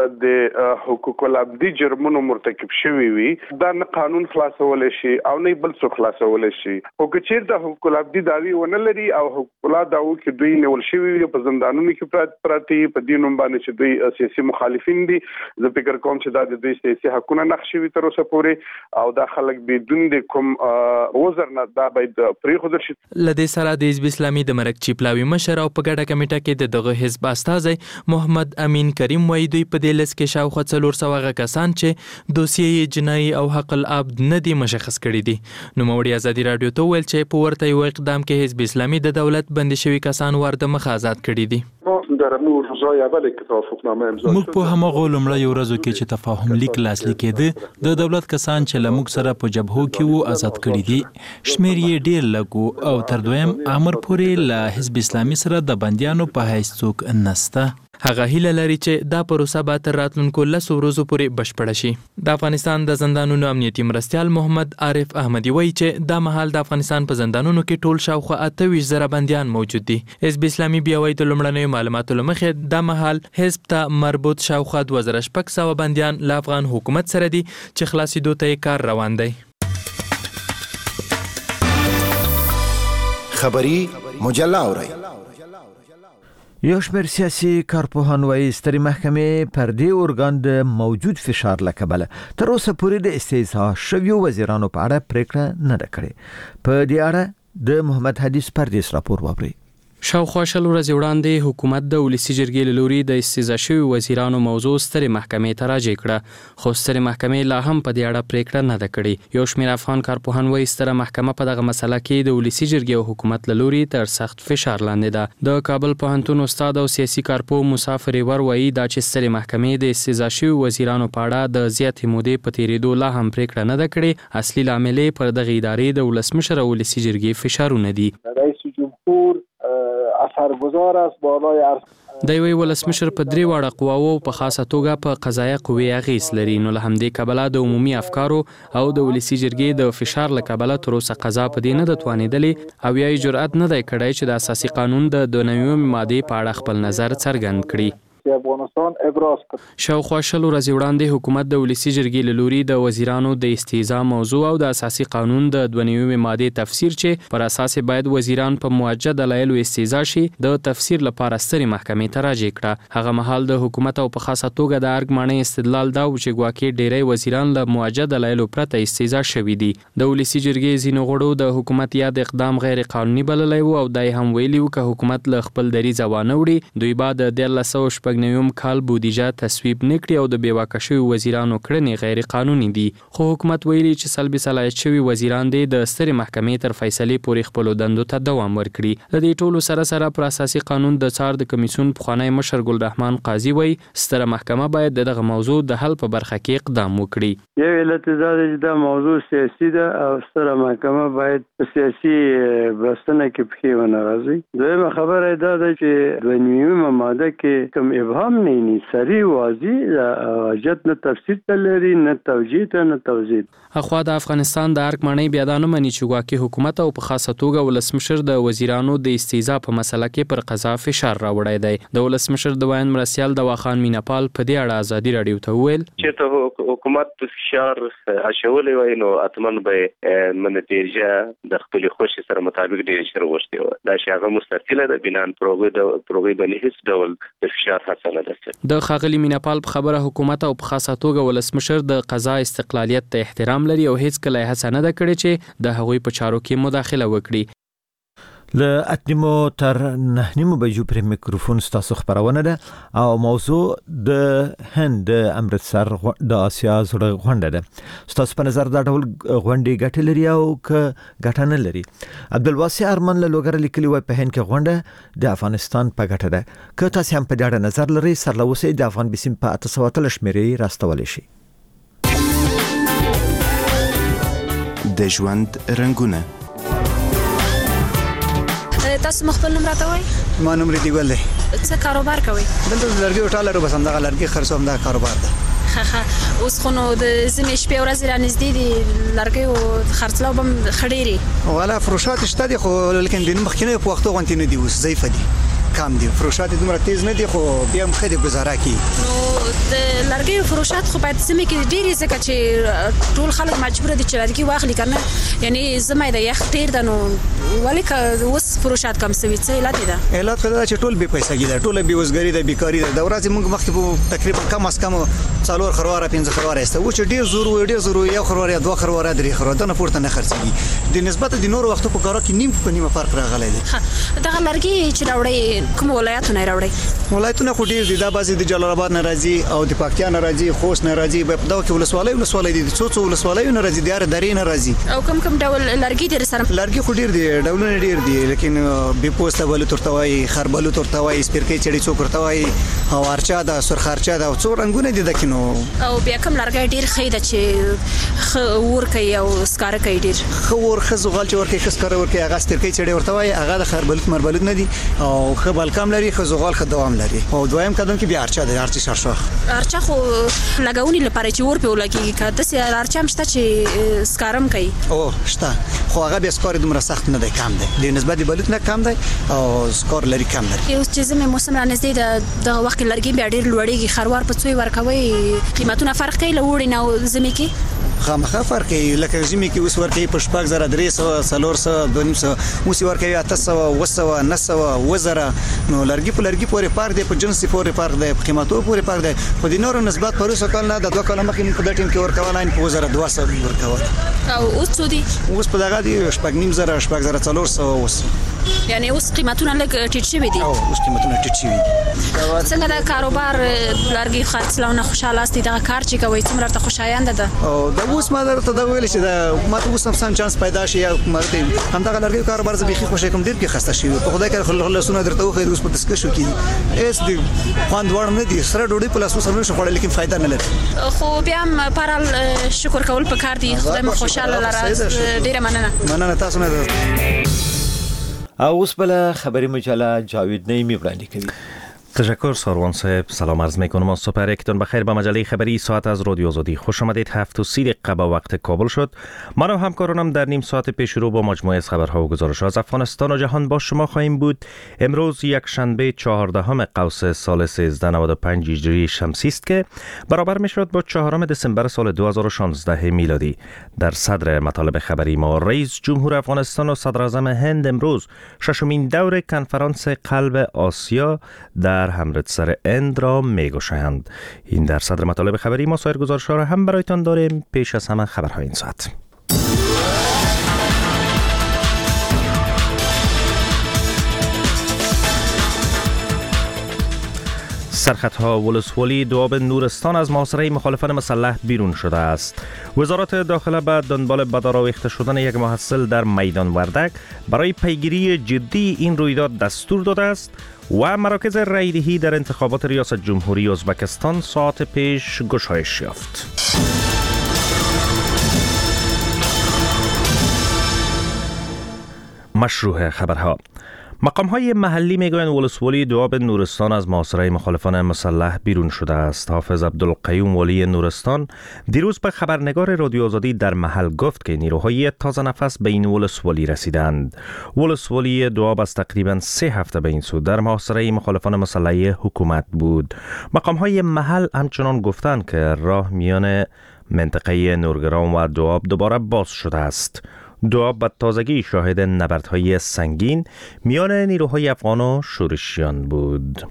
د حقوق العبدي جرمونو مرتکب شوي وي، دا نه قانون خلاصولی شي او نه بل څوک خلاصولی شي. خو که چیرته حقوق العبدي دعوی ونه لري او حقوق الله دعوو کې دوی نیول شوي وي، په زندانونو کې پراته وي، په دې نوم باندې چې دوی سیاسي مخالفین دي، زه فکر کوم چې دا د دوی سیاسي حقونه نقض شوي تر اوسه پورې او دا خلک بدون د کوم عذر نه دا باید پرېښودل شي. له دې سره د حزب اسلامي د مرکچي پلاوي مشر او په ګډه کمیټه کې د دغه حزب استازی محمد امین کریم وایي دوی په دې لیست کې شاوخوا 400 هغه کسان چې دوسیې جنایي او حق العبد نه دي مشخص کړي دي. نوموړي ازادي راډیو ته ویل چې په ورته یو اقدام کې حزب اسلامي د دولت بندي شوي کسان ورته مخ آزاد کړي دي. موږ په هماغو لومړیو ورځو کې چې تفاهم لیک لاسلیک کېده د دولت کسان چې له موږ سره په جبهو کې وو آزاد کړي دي. شمېر یې ډېر لږ او تر دویم امر پورې له حزب اسلامي سره د بندیانو په حیث څوک نسته. هغه هیله لري چې دا پروسه به تر راتلونکو 10 ورځو پورې بشپړه شي. د افغانستان د زندانونو امنیتي مرستیال محمد عارف احمدي وایي چې دا مهال د افغانستان په زندانونو کې ټول شاوخوا 28,000 بندیان موجود دي. حزب اسلامي بیا وایي د لومړنیو معلوماتو له مخې دا مهال حزب ته مربوط شاوخوا 2600 بندیان له افغان حکومت سره دي چې خلاصېدو ته یې کار روان دی. خبری مجله اورئ. یو شمېر سیاسي کارپوهان وايي سترې محکمې پر دې ارګان د موجود فشار له کبله تر اوسه پورې د استیضاح شویو وزیرانو په اړه پریکړه نه ده کړې. په دې اړه د محمد حدیث پردیس راپور واورئ. شاوخوا شل ورځې وړاندې حکومت د ولسی جرګې له لوري د استیضاح شویو وزیرانو موضوع سترې محکمې ته راجع کړه، خو سترې محکمې لا هم په دې اړه پریکړه نه ده کړې. یو شمېر افغان کارپوهان وايي ستره محکمه په دغه مسله کې د ولسی جرګې او حکومت له لوري تر سخت فشار لاندې ده. د کابل پوهنتون استاد او سیاسي کارپوه موسی فریور وايي دا چې سترې محکمې د استیضاح شویو وزیرانو په اړه د زیاتې مودې په تیریدو لا هم پریکړه نه ده کړې، اصلي لامل پر دغه ادارې د ولسمشر او ولسی جرګې فشارونه دي. رئیس جمهور اثرگذار است بالای د یوې ولسمشر په درې واړه قواوو په خاصه توګه په قضایه قوې اغیز لري، نو له همدې کبله د عمومي افکارو او د ولسی جرګې د فشار له کبله تر اوسه قضا په دې نه ده توانېدلې او یا یې جرأت نه دی کړی چې د اساسي قانون د 92 مادې په اړه خپل نظر څرګند کړي. افغانستان ابراز کړ. شاوخوا شل ورځې وړاندې حکومت د ولسی جرګې له لوري د وزیرانو د استیضاح موضوع او د اساسي قانون د 92 مادې تفسیر چې پر اساس باید وزیران په موجه دلایلو استیضاح شي د تفسیر لپاره سترې محکمې ته راجع کړه. هغه مهال د حکومت او په خاصه توګه د ارګ معنی استدلال دا و چې ګواکې ډیری وزیران له موجه دلایلو پرته استیضاح شوي دي. د ولسی جرګې ځینو غړو د حکومت یاد اقدام غیر قانوني بللی و او دای هم ویلي و چې حکومت له خپل دریځ وانه وړي دوی بعد د 1999 کال بودیجه تصویب نکړي او د بیواکه شویو وزیرانو کړنې غیر قانوني دي، خو حکومت ویلي چې سلبي صلاحیت شوي وزیران دي د سترې محکمې تر فیصلې پورې خپلو دندو ته دوام ورکړي. د دې ټولو سره سره پر اساسي قانون د څار د کمیسیون پخوانی مشر ګلرحمان قاضي وایي ستره محکمه باید دغه موضوع د حل په برخه کې اقدام وکړي. یو علت دا دی چې دا موضوع سیاسي ده او ستره محکمه باید په سیاسي بحثونه کې پښې ونه راځي. دویمه خبره دا ده چې 92 ماده کې کوم ابهام نه سری واضح حاجت نه تفسیر ته لري نه توجیه ته نه توضیح. اخوا د افغانستان د ارګ معنی بیا دا نه مني چې ګواکې حکومت او په خاصه توګه ولسمشر د وزیرانو د استیضاح په مسله کې پر قضا فشار راوړی دی. د ولسمشر د وایند مرسیال دواخان میناپال په دې اړه ازادي رادیو ته وویل چې ته حکومت فشار اچولی وای نو اتمن به منتیجه د خپل خوښ سره مطابق ډیر شر وشته و دا چې هغه مستقله د بنان پروګرام باندې هیڅ ډول د فشار حسنه ده. د خاغلی میناپال په خبره حکومت او په خاصه توګه ولسمشر د قضا استقلالیت ته احترام لري او هیڅ کله هڅه نه ده کړې چې د هغوی په چارو کې مداخله وکړي. له اتنیمو تر نهنیمو بجو پر میکروفون ستاسو خبرونه ده او موضوع د هند د امرتسر د آسیا زړه غونډه ده. ستاسو په نظر دا ډول غونډې ګټه لري او که ګټه نه لري؟ عبدالواسع ارمن له لوګر لیکلي وای په هند کې غونډه د افغانستان په ګټه ده. که تاسو هم په دې اړه نظر لرئ سرلوسي د افغان بسیم په 800 شمیرې راستولی شي. د ژوند رنگونه تاسو مخبل نوم راته وای؟ ما نوم ردی ګل دی. څه کاروبار کوي؟ دلته لرګي وټاله رو بس هم دغه لرګي خرڅوم دا کاروبار ده. اوس خو نو د زمې شپې ورځې را نږدې دي لرګي او خرڅلاو به هم ښه ډېرې والا فروشات شته دي خو لیکن د مخکینه په وختو غونډې نه دي اوس ضعیفه دي کم دي فروشات دومره تیز نه دي خو بیا هم ښه دي گزاره کوي. نو د لرګي فروشات خو باید سمې کې ډېرې ځکه چې ټول خلک مجبور دي چې لرګي واخلي کنه یعنی زمې د یخ ډېر ده نو ولې که اوس فروشات کم شوي څه علت ده؟ علت دا چې ټول بې پیسګي ده ټول بې وزګري ده بیکاری ده د ورځې موږ مخکې په تقریبا کم از کم 4 خرواره 5 خرواره است او چې ډېر زور یو خرواره 2 خرواره 3 خرواره دنه پورته نه خرڅي د نسبت د نورو وختو په کارو کې نیم په نیمه فرق راغلی دی. دغه لرګي چې راوړي کوم ولایتونه راوړي؟ ولایتونه خو ډېر دي دا بعضې د جلال آباد نه راځي او د پکتیا نه راځي خوست نه راځي په دغه کې ولسوالۍ دي څو ولسوالیو نه راځي د درې نه راځي. او کوم ډول لرګي دي سره؟ لرګي خو ډېر دي ډولونه ډېر دي لیکن بې پوسته بلوط ورته وایي خربلوط ورته وایي سپرکۍ چړې څوک ورته وایي او ارچا ده سرخ ارچا ده او څو رنګونه دي دکې نو او بیا کوم لرګی ډېر ښه ده چې ور کوي او سکاره کوي ډېر ښه ور ښه زغال چې ور کوي ښه سکاره ور کوي هغه سپرکۍ چړې ورته وایي هغه د خربلوط مربلوط نه دي او ښه بلکم لري ښه زغال ښه دوام لري او دویم قدم کې بیا ارچا ده ارچا شرشخ ارچا خو لګونی لپاره چې ور په ولګي که داسې ارچا مشته چې سکارم کوي او شته خو هغه بیا سکار دومره سخت نه دی کم دی د نسبت د بلوط نه کم دی او سکار لري کم لري. اوس چې زمې موسم را نږدې ده دغه وخت کې لرګي بیا ډېر لوړېږي خروار په څوی ورکوي قیمتونه فرق کوي له وړې نه او زمې کې خامخا فرق کوي. لکه زمي کې اوس ورکوي په 4300 400 2500 اوس ورکوي 800 900 1000 نو لرګي په لرګي پورې فرق دی، په جنس پورې فرق دی، په قیمتو پورې فرق دی. خو د نورو نسبت پروسه کال نه د 2 کال مخکې په دټیم کې ورکول نه په 1200 ورکول. او اوس څو دي؟ اوس په دغه دی 400 اوس یعنی اوس قیمتونه لږ ټیټ شوي دي. اوس قیمتونه ټیټ شوي دي. څنګه د کاروبار لرګي خرڅلاونه خوشاله استي دغه کار چې کوي څومره ته خوشایند ده؟ او دا اوس ما درته دا ویل چې دا ما ته اوس هم چانس پیدا شي یا مرته هم دغه لرګي کاروبار زه بيخي خوشی کوم ډیر کې خسته شي. په خدای کې خلصونه درته وخی اوس په دسکشو کې اس دي خوان دوړ نه دي سره ډوډۍ په لاسو سره شو خړل لیکن فائدہ نه لري. خو بیا هم پرال شکر کول پکار دي. خدای مو خوشاله لره. ډیره مننه تاسو نه. او اوس بله خبری مجله جاوید نعیمی وړاندې کوي. تشکر ساروان صاحب. سلام عرض میکنم. صبح یکتون بخیر. به مجله خبری ساعت از رادیو آزادی خوش آمدید. 7:30 دقیقه به وقت کابل شد. من و همکارانم در نیم ساعت پیش رو با مجموعه از خبرها و گزارش‌ها از افغانستان و جهان با شما خواهیم بود. امروز یک شنبه 14 قوس سال 1395 هجری شمسی است که برابر میشود با 4 دسامبر سال 2016 میلادی. در صدر مطالب خبری ما رئیس جمهور افغانستان و صدر اعظم هند امروز ششمین دور کنفرانس قلب آسیا در امرتسر هند را میگشایند. این در صدر مطالب خبری ما. سایر گزارش‌ها را هم برایتان داریم. پیش از همه خبرهای این ساعت. سرخطها ولسوالی دواب نورستان از محاصره مخالفان مسلح بیرون شده است. وزارت داخله به دنبال بدآراویخته شدن یک محصل در میدان وردک برای پیگیری جدی این رویداد دستور داده است و مراکز رایدهی در انتخابات ریاست جمهوری ازبکستان ساعت پیش گشایش یافت. مشروع خبرها. مقام‌های محلی میگویند ولسوالی دواب نورستان از محاصره مخالفان مسلح بیرون شده است. حافظ عبدالقیوم والی نورستان دیروز به خبرنگار رادیو آزادی در محل گفت که نیروهای تازه نفس به این ولسوالی رسیدند. ولسوالی دواب از تقریباً 3 هفته به این سو در محاصره مخالفان مسلح حکومت بود. مقام‌های محل همچنان گفتند که راه میان منطقه نورگرام و دواب دوباره باز شده است. دواب به تازگی شاهد نبردهای سنگین میان نیروهای افغان و شورشیان بود.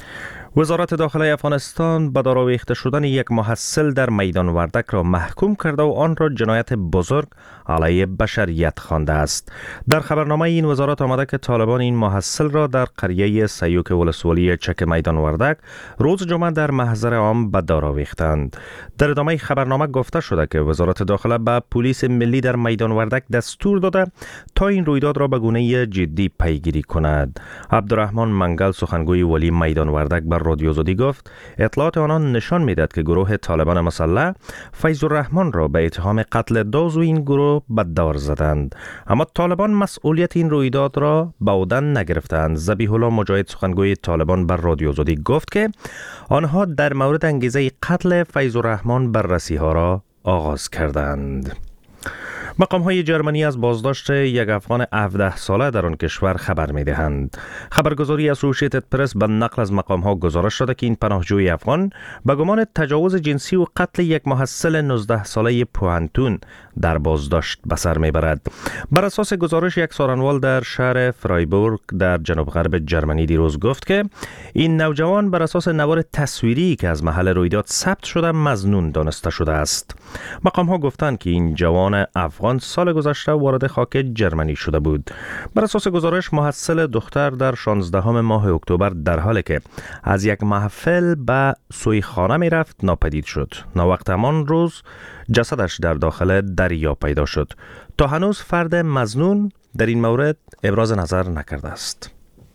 وزارت داخله افغانستان بدآراویخته شدن یک محصل در میدان وردک را محکوم کرده و آن را جنایت بزرگ علیه بشریت خوانده است. در خبرنامه این وزارت آمده که طالبان این محصل را در قریه سیوک ولسوالی چک میدان وردک روز جمعه در محضر عام بدآراویختند. در ادامه خبرنامه گفته شده که وزارت داخله به پلیس ملی در میدان وردک دستور داده تا این رویداد را به گونه جدی پیگیری کند. عبدالرحمن منگل سخنگوی والی میدان وردک بر رادیو آزادی گفت اطلاعات آنان نشان میدهد که گروه طالبان مسلح فیض الرحمن را به اتهام قتل دو این گروه به دار زدند، اما طالبان مسئولیت این رویداد را به عهده نگرفتند. ذبیح الله مجاهد سخنگوی طالبان بر رادیو آزادی گفت که آنها در مورد انگیزه قتل فیض الرحمن بررسی ها را آغاز کردند. مقام‌های جرمنی از بازداشت یک افغان 17 ساله در آن کشور خبر می‌دهند. خبرگزاری اسوسییتد پرس به نقل از مقام‌ها گزارش داده که این پناهجوی افغان به گمان تجاوز جنسی و قتل یک محصل 19 ساله پوهنتون در بازداشت به سر می‌برد. بر اساس گزارش یک سارنوال در شهر فرایبورگ در جنوب غرب جرمنی دیروز گفت که این نوجوان بر اساس نوار تصویری که از محل رویداد ثبت شده مظنون دانسته شده است. مقام‌ها گفتند که این جوان افغان سال گذشته وارد خاک جرمنی شده بود. بر اساس گزارش محصل دختر در 16 ماه اکتبر در حالی که از یک محفل به سوی خانه می رفت ناپدید شد. ناوقت همان روز جسدش در داخل دریا پیدا شد. تا هنوز فرد مظنون در این مورد ابراز نظر نکرده است.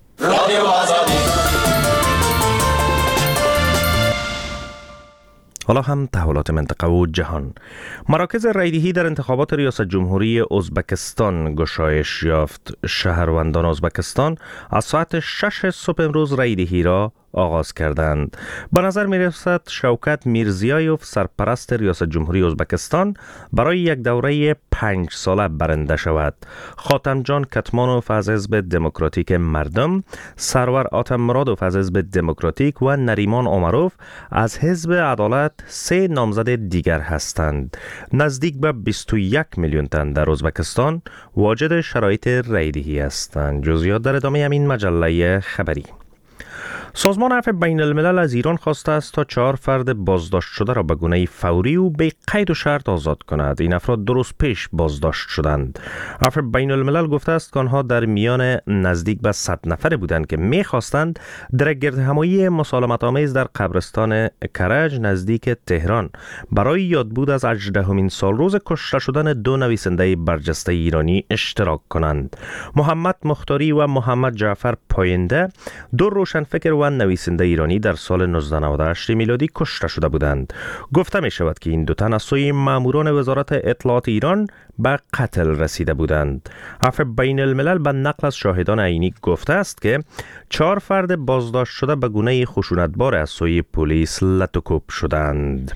حالا هم تحولات منطقه و جهان. مراکز رایدهی در انتخابات ریاست جمهوری ازبکستان گشایش یافت. شهروندان ازبکستان از ساعت 6 صبح امروز رایدهی را آغاز کردند. به نظر می رسد شوکت میرزیایوف سرپرست ریاست جمهوری ازبکستان برای یک دوره 5 ساله برنده شود. خاتمجان کتمانوف از حزب دموکراتیک مردم، سرور آتم مرادوف از حزب دموکراتیک و نریمان عمروف از حزب عدالت 3 نامزد دیگر هستند. نزدیک به 21 میلیون تن در ازبکستان واجد شرایط رایدهی هستند. جزئیات در ادامه این مجله خبری. سازمان عفو بین الملل از ایران خواسته است تا 4 فرد بازداشت شده را به گونه فوری و بی قید و شرط آزاد کند. این افراد 2 روز پیش بازداشت شدند. عفو بین الملل گفته است که آنها در میان نزدیک به 100 نفر بودند که می‌خواستند در گردهمایی مسالمت آمیز در قبرستان کرج نزدیک تهران برای یادبود از 18مین سالروز کشته شدن 2 نویسنده برجسته ایرانی اشتراک کنند. محمد مختاری و محمد جعفر پاینده 2 روشنفکر و نویسنده ایرانی در سال 1998 میلادی کشته شده بودند. گفته می شود که این 2 تن از سوی ماموران وزارت اطلاعات ایران به قتل رسیده بودند. عفو بین الملل به نقل از شاهدان عینی گفته است که 4 فرد بازداشت شده به گونه خشونتبار از سوی پلیس لطوکوب شدند.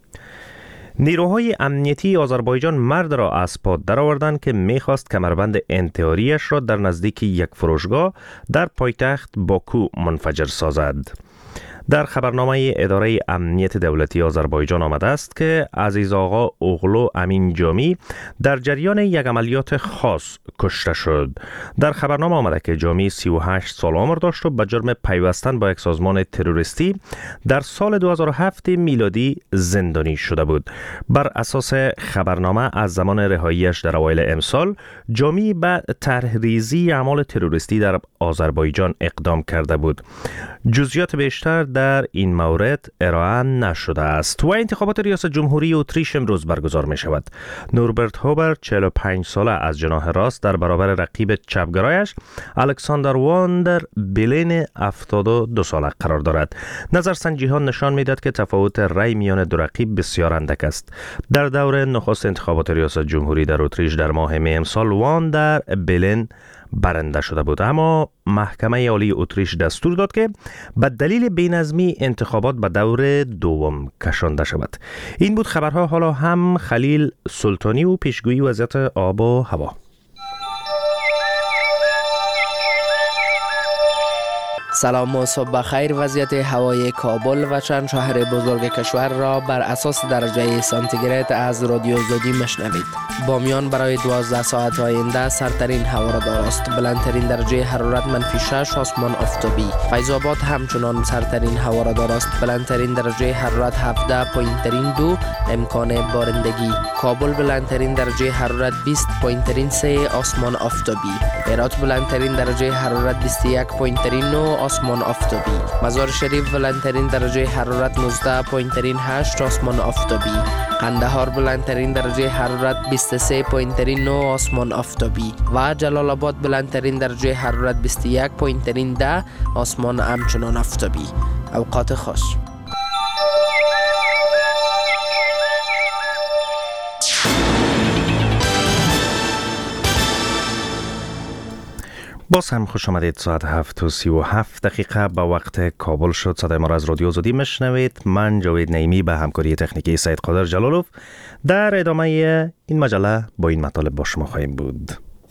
نیروهای امنیتی آذربایجان مرد را از پا درآوردند که می‌خواست کمربند انتحاریش را در نزدیک یک فروشگاه در پایتخت باکو منفجر سازد. در خبرنامه اداره امنیت دولتی آذربایجان آمده است که عزیز آقا اوغلو امین جامی در جریان یک عملیات خاص کشته شد. در خبرنامه آمده که جامی 38 سال عمر داشت و به جرم پیوستن با یک سازمان تروریستی در سال 2007 میلادی زندانی شده بود. بر اساس خبرنامه از زمان رهاییش در اوایل امسال جامی به طرح‌ریزی اعمال تروریستی در آذربایجان اقدام کرده بود. جزئیات بیشتر در این مورد ارائه نشده است. و انتخابات ریاست جمهوری اتریش امروز برگزار می شود. نوربرت هوبر 45 ساله از جناح راست در برابر رقیب چپگرایش الکساندر واندر بیلین 72 ساله قرار دارد. نظرسنجی ها نشان می دهد که تفاوت رأی میان دو رقیب بسیار اندک است. در دور نخست انتخابات ریاست جمهوری در اتریش در ماه می امسال واندر بیلین برنده شده بود، اما محکمه عالی اتریش دستور داد که به دلیل بی‌نظمی انتخابات به دور دوم کشانده شود. این بود خبرها. حالا هم خلیل سلطانی و پیشگویی وضعیت آب و هوا. سلام و صبح بخیر. وضعیت هوای کابل و چند شهر بزرگ کشور را بر اساس درجه سانتیگراد از رادیو زودی مشنوید. بامیان برای 12 ساعت آینده سرترین هوا را دارست. بلندترین درجه حرارت -6، آسمان آفتابی. فیض آباد همچنان سرترین هوا را دارست. بلندترین درجه حرارت 17، پایینترین 2، امکان بارندگی. کابل بلندترین درجه حرارت 20، پایینترین 3، آسمان آفتابی. هرات بلندترین درجه حرارت 21، پایینترین 9، آسمان آفتابی. مزار شریف بلندترین درجه حرارت 19، پایینترین 8، آسمان آفتابی. قندهار بلندترین درجه حرارت 23، پایینترین 9، آسمان آفتابی. و جلال آباد بلندترین درجه حرارت 21، پایینترین 10، آسمان همچنان آفتابی. اوقات خوش. باز هم خوش آمدید. ساعت 7:37 به وقت کابل شد. صدای ما را از رادیو زودی مشنوید. من جاوید نعیمی به همکاری تکنیکی سید قادر جلالوف در ادامه این مجله با این مطالب با شما خواهیم بود.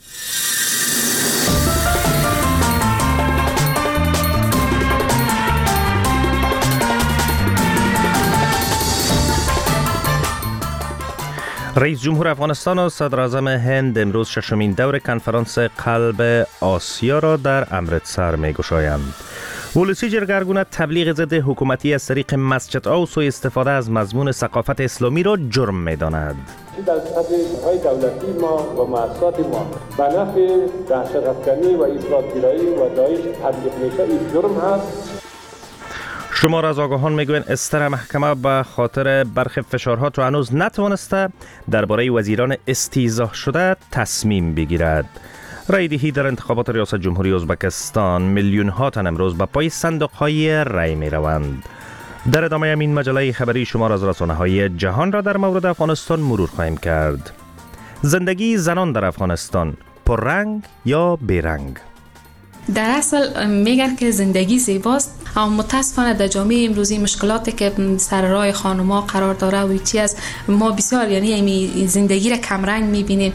رئیس جمهور افغانستان و صدر اعظم هند امروز 6مین دور کنفرانس قلب آسیا را در امرتسر می‌گشایند. ولسی جرگرگونه تبلیغ ضد حکومتی از طریق مسجد ها و سوء استفاده از مضمون ثقافت اسلامی را جرم می‌داند. در سطح دولتی ما و مؤسسات ما به نفع دهشت‌افکنی و افراط‌گرایی و داعش تبلیغ میشه، این جرم هست. شمار از آگاهان میگویند استر محکمه به خاطر برخی فشارها تا هنوز نتوانسته درباره وزیران استیضاح شده تصمیم بگیرد. رایدهی در انتخابات ریاست جمهوری ازبکستان، میلیون ها تن امروز به پای صندوق های رای می روند. در ادامه این مجله خبری شمار از رسانه‌های جهان را در مورد افغانستان مرور خواهیم کرد. زندگی زنان در افغانستان پررنگ یا بیرنگ؟ در اصل میگن که زندگی زیباست اما متاسفانه در جامعه امروزی مشکلاتی که سر راه خانم‌ها قرار داره و چی از ما بسیار یعنی زندگی را کمرنگ می‌بینیم.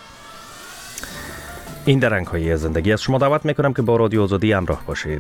این در رنگ‌های زندگی از شما دعوت میکنم که با رادیو آزادی همراه باشید.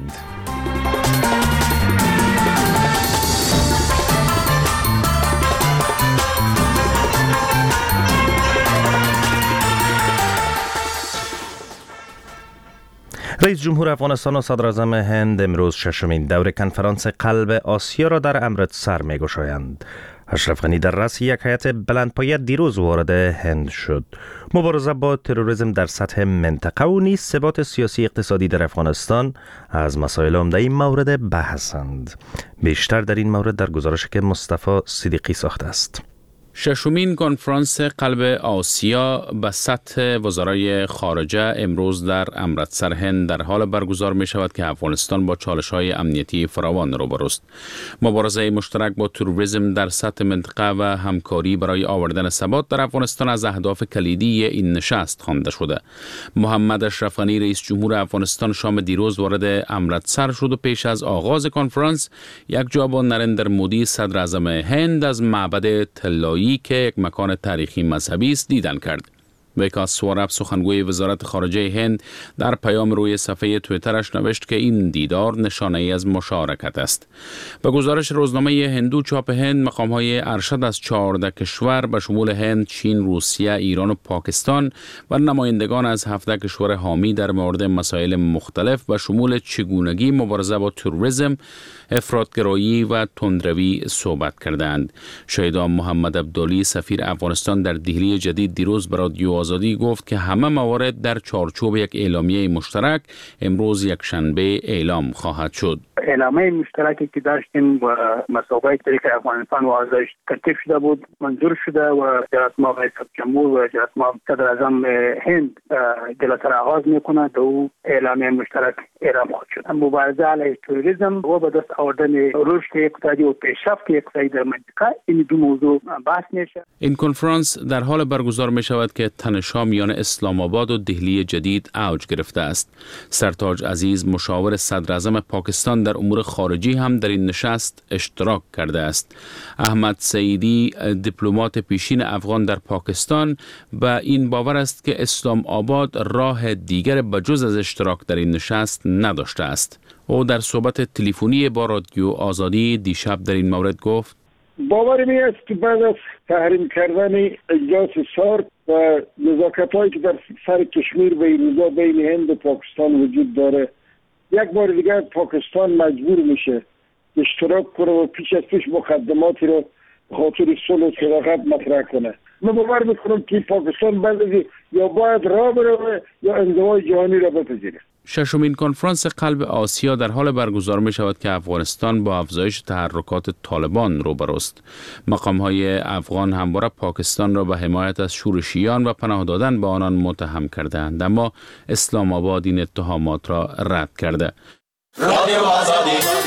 رئیس جمهور افغانستان و صدر اعظم هند امروز ششمین دور کنفرانس قلب آسیا را در امرتسر می‌گشایند. اشرف غنی در رأس یک هیئت بلندپایه دیروز وارد هند شد. مبارزه با تروریسم در سطح منطقه و نیز ثبات سیاسی اقتصادی در افغانستان از مسائل عمده این مورد بحثند. بیشتر در این مورد در گزارشی که مصطفی صدیقی ساخته است. ششمین کنفرانس قلب آسیا به سطح وزرای خارجه امروز در امرتسر هند در حال برگزار می شود که افغانستان با چالش‌های امنیتی فراوان روبروست. مبارزه مشترک با تروریسم در سطح منطقه و همکاری برای آوردن ثبات در افغانستان از اهداف کلیدی این نشست خوانده شده. محمد اشرف غنی رئیس جمهور افغانستان شام دیروز وارد امرتسر شد و پیش از آغاز کنفرانس یک جا با نریندر مودی صدر اعظم هند از معبد طلایی که یک مکان تاریخی مذهبی است دیدن کرد. ویکاس سوارب سخنگوی وزارت خارجه هند در پیام روی صفحه توییترش نوشت که این دیدار نشانه ای از مشارکت است. به گزارش روزنامه هندو چاپ هند، مقام‌های ارشد از 14 کشور به شمول هند، چین، روسیه، ایران و پاکستان و نمایندگان از 17 کشور حامی در مورد مسائل مختلف به شمول چگونگی مبارزه با تروریسم، افراطگرایی و تندروی صحبت کردند. شهیدان محمد عبدالی سفیر افغانستان در دهلی جدید دیروز به رادیو آزادی گفت که همه موارد در چارچوب یک اعلامیه مشترک امروز یک شنبه اعلام خواهد شد. اعلامیه مشترکی که داشتیم و مسابقه که افغانستان و آزادش ترتیب شده بود منظور شده و جلالت مآب رئیس جمهور و جلالت مآب صدر اعظم هند جلسه آغاز میکنه. دو اعلامیه مشترک اعلام خواهد شد. مبارزه علیه تروریسم و به دست آوردن رشد اقتصادی و پیشرفت اقتصادی در منطقه، این دو موضوع بحث میشه. این کنفرانس در حال برگزار می شود که تنش‌ها میان اسلام آباد و دهلی جدید اوج گرفته است. سرتاج عزیز مشاور صدر اعظم پاکستان در امور خارجی هم در این نشست اشتراک کرده است. احمد سعیدی دیپلمات پیشین افغان در پاکستان با این باور است که اسلام آباد راه دیگر بجز از اشتراک در این نشست نداشته است. او در صحبت تلفنی با رادیو آزادی دیشب در این مورد گفت: باور می است که بعد از تحریم کردن اجلاس سارک و نزاکت‌هایی که در سر کشمیر و این روزا بین هند و پاکستان وجود داره، یک بار دیگر پاکستان مجبور میشه اشتراک کنه و پیش از پیش مقدماتی رو به خاطر صلح و صداقت مطرح کنه. من باور میکنم که پاکستان بعد یا باید راه بره یا انزوای جهانی را بپذیره. ششمین کنفرانس قلب آسیا در حال برگزار می شود که افغانستان با افزایش تحرکات طالبان روبروست. مقام‌های افغان همواره پاکستان را به حمایت از شورشیان و پناه دادن به آنان متهم کردند، اما اسلام آباد این اتهامات را رد کرده. رادیو آزادی.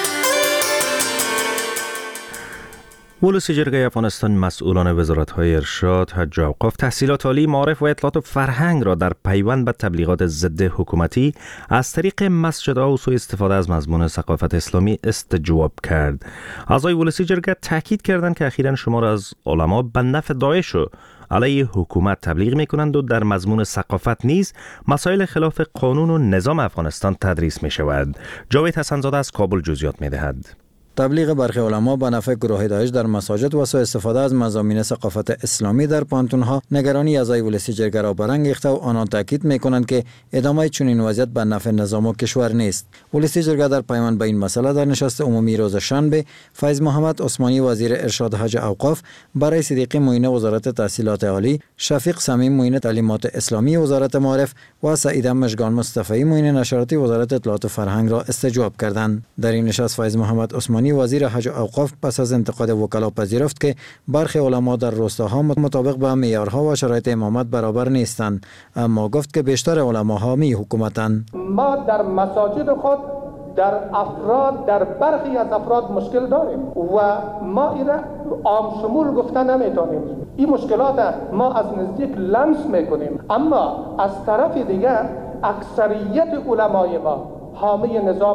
ولسی جرگه افغانستان مسئولان وزارت‌های ارشاد، حج و اوقاف، تحصیلات عالی، معارف و اطلاعات و فرهنگ را در پیوند به تبلیغات ضد حکومتی از طریق مسجدها و سوء استفاده از مضمون ثقافت اسلامی استجواب کرد. اعضای ولسی جرگه تاکید کردند که اخیراً شمار از علما به نفع داعش و علیه حکومت تبلیغ می‌کنند و در مضمون ثقافت نیز مسائل خلاف قانون و نظام افغانستان تدریس می‌شود. جاوید حسن‌زاده از کابل جزئیات می‌دهد. تبلیغ برخی علما به نفع گروه داعش در مساجد و سوء استفاده از مضامین ثقافت اسلامی در پانتونها نگرانی اعضای ولسی جرگه را برانگیخته و آنان تاکید می‌کنند که ادامه چنین وضعیت به نفع نظام و کشور نیست. ولسی جرگه در پیوند به این مسئله در نشست عمومی روز شنبه فیض محمد عثمانی وزیر ارشاد حج اوقاف، برای صدیقی معین وزارت تحصیلات عالی، شفیق صمیم معین تعلیمات اسلامی وزارت معارف و سعید مشگان مصطفی معین نشریاتی وزارت اطلاعات و فرهنگ را استجواب کردند. در این نشست فیض محمد عثمانی وزیر حج و اوقاف پس از انتقاد وکلا پذیرفت که برخی علما در روستاها مطابق با معیارها و شرایط امامت برابر نیستند، اما گفت که بیشتر علما حامی حکومتند. ما در مساجد خود در برخی از افراد مشکل داریم و ما این را عام شمول گفته نمیتونیم. این مشکلات ما از نزدیک لمس میکنیم، اما از طرف دیگر اکثریت علمای ما حامی نظام است.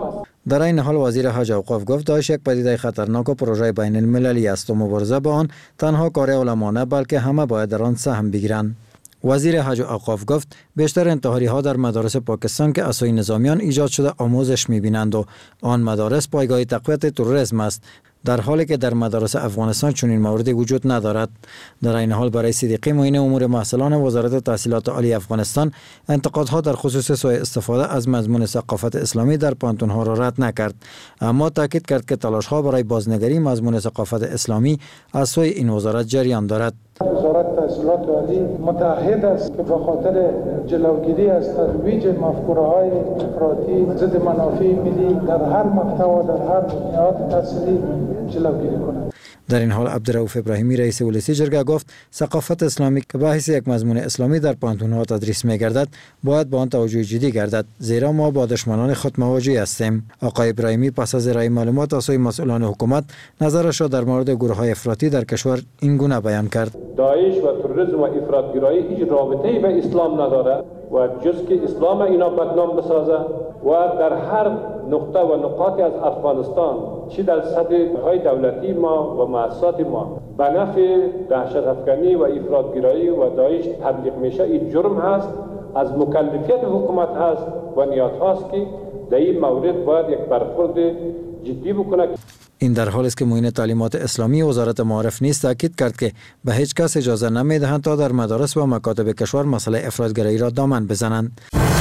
در این حال وزیر حج و اوقاف گفت داعش یک پدیده خطرناک و پروژه بین المللی است و مبارزه با آن تنها کار علما نه بلکه همه باید در آن سهم بگیرند. وزیر حج و اوقاف گفت بیشتر انتحاری ها در مدارس پاکستان که اسای نظامیان ایجاد شده آموزش می‌بینند و آن مدارس پایگاه تقویت تروریسم است، در حالی که در مدارس افغانستان چنین موردی وجود ندارد. در این حال برای صدیقی معین امور محصلان وزارت تحصیلات عالی افغانستان انتقادها در خصوص سوء استفاده از مضمون ثقافت اسلامی در پانتون‌ها را رد نکرد، اما تاکید کرد که تلاش‌ها برای بازنگری مضمون ثقافت اسلامی از سوی این وزارت جریان دارد. وزارت تحصیلات عالی متعهد است که به خاطر جلوگیری از ترویج مفکوره‌های افراطی ضد منافع ملی در هر مقطع و در هر بنیاد تحصیلی جلوگیری کند. در این حال عبدالرؤوف ابراهیمی رئیس ولسی جرگه گفت ثقافت اسلامی که به حیث یک مضمون اسلامی در پانتون‌ها تدریس می‌گردد باید به آن توجه جدی گردد، زیرا ما با دشمنان خود مواجه هستیم. آقای ابراهیمی پس از ارائه معلومات از سوی مسئولان حکومت نظرش را در مورد گروه‌های افراطی در کشور این گونه بیان کرد: داعش و تروریسم و افراطگرایی هیچ رابطه‌ای به اسلام نداره و جز که اسلام اینا بدنام بسازه و در هر نقطه و نقاطی از افغانستان چه در سطح های دولتی ما و مؤسسات ما به نفع دهشت افکنی و افراطگرایی و داعش تبلیغ میشه، این جرم هست، از مکلفیت حکومت هست و نیاز هست که در این مورد باید یک برخورد جدی بکنه. این در حالی است که معین تعلیمات اسلامی وزارت معارف نیز تاکید کرد که به هیچ کس اجازه نمیدهند تا در مدارس و مکاتب کشور مسئله افراطگرایی را دامن بزنند.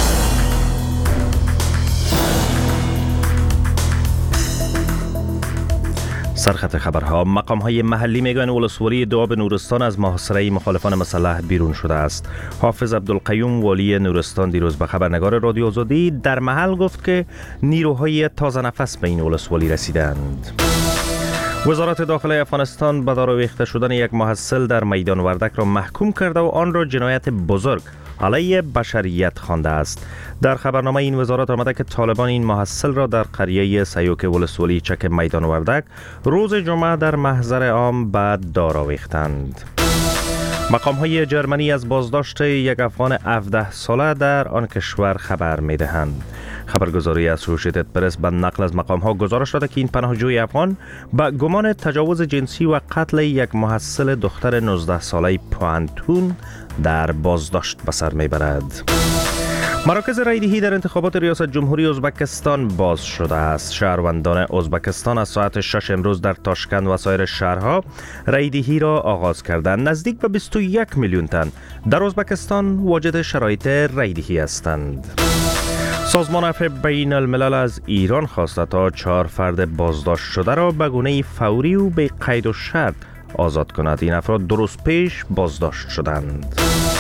سرخط خبرها: مقام‌های محلی میگویند ولسوالی دواب نورستان از محاصره مخالفان مسلح بیرون شده است. حافظ عبدالقیوم والی نورستان دیروز به خبرنگار رادیو آزادی در محل گفت که نیروهای تازه نفس به این ولسوالی رسیدند. وزارت داخلی افغانستان به دارآویخته شدن یک محصل در میدان وردک را محکوم کرده و آن را جنایت بزرگ علیه بشریت خوانده است. در خبرنامه این وزارت آمده که طالبان این محصل را در قریه سیوک ولسوالی چک میدان وردک روز جمعه در محضر عام به دار آویختند. مقام‌های جرمنی از بازداشت یک افغان 17 ساله در آن کشور خبر می‌دهند. خبرگزاری اسوشیتد پرس به نقل از مقام‌ها گزارش داده که این پناهجوی افغان به گمان تجاوز جنسی و قتل یک محصل دختر 19 ساله پوانتون در بازداشت به سر می‌برد. مراکز رایدهی در انتخابات ریاست جمهوری ازبکستان باز شده است. شهروندان ازبکستان از ساعت 6 امروز در تاشکند و سایر شهرها رایدهی را آغاز کردند. نزدیک به 21 میلیون تن در ازبکستان واجد شرایط رایدهی هستند. سازمان عفو بین الملل از ایران خواسته تا 4 فرد بازداشت شده را به گونه فوری و به قید و شرط آزاد کند. این افراد 2 روز پیش بازداشت شدند.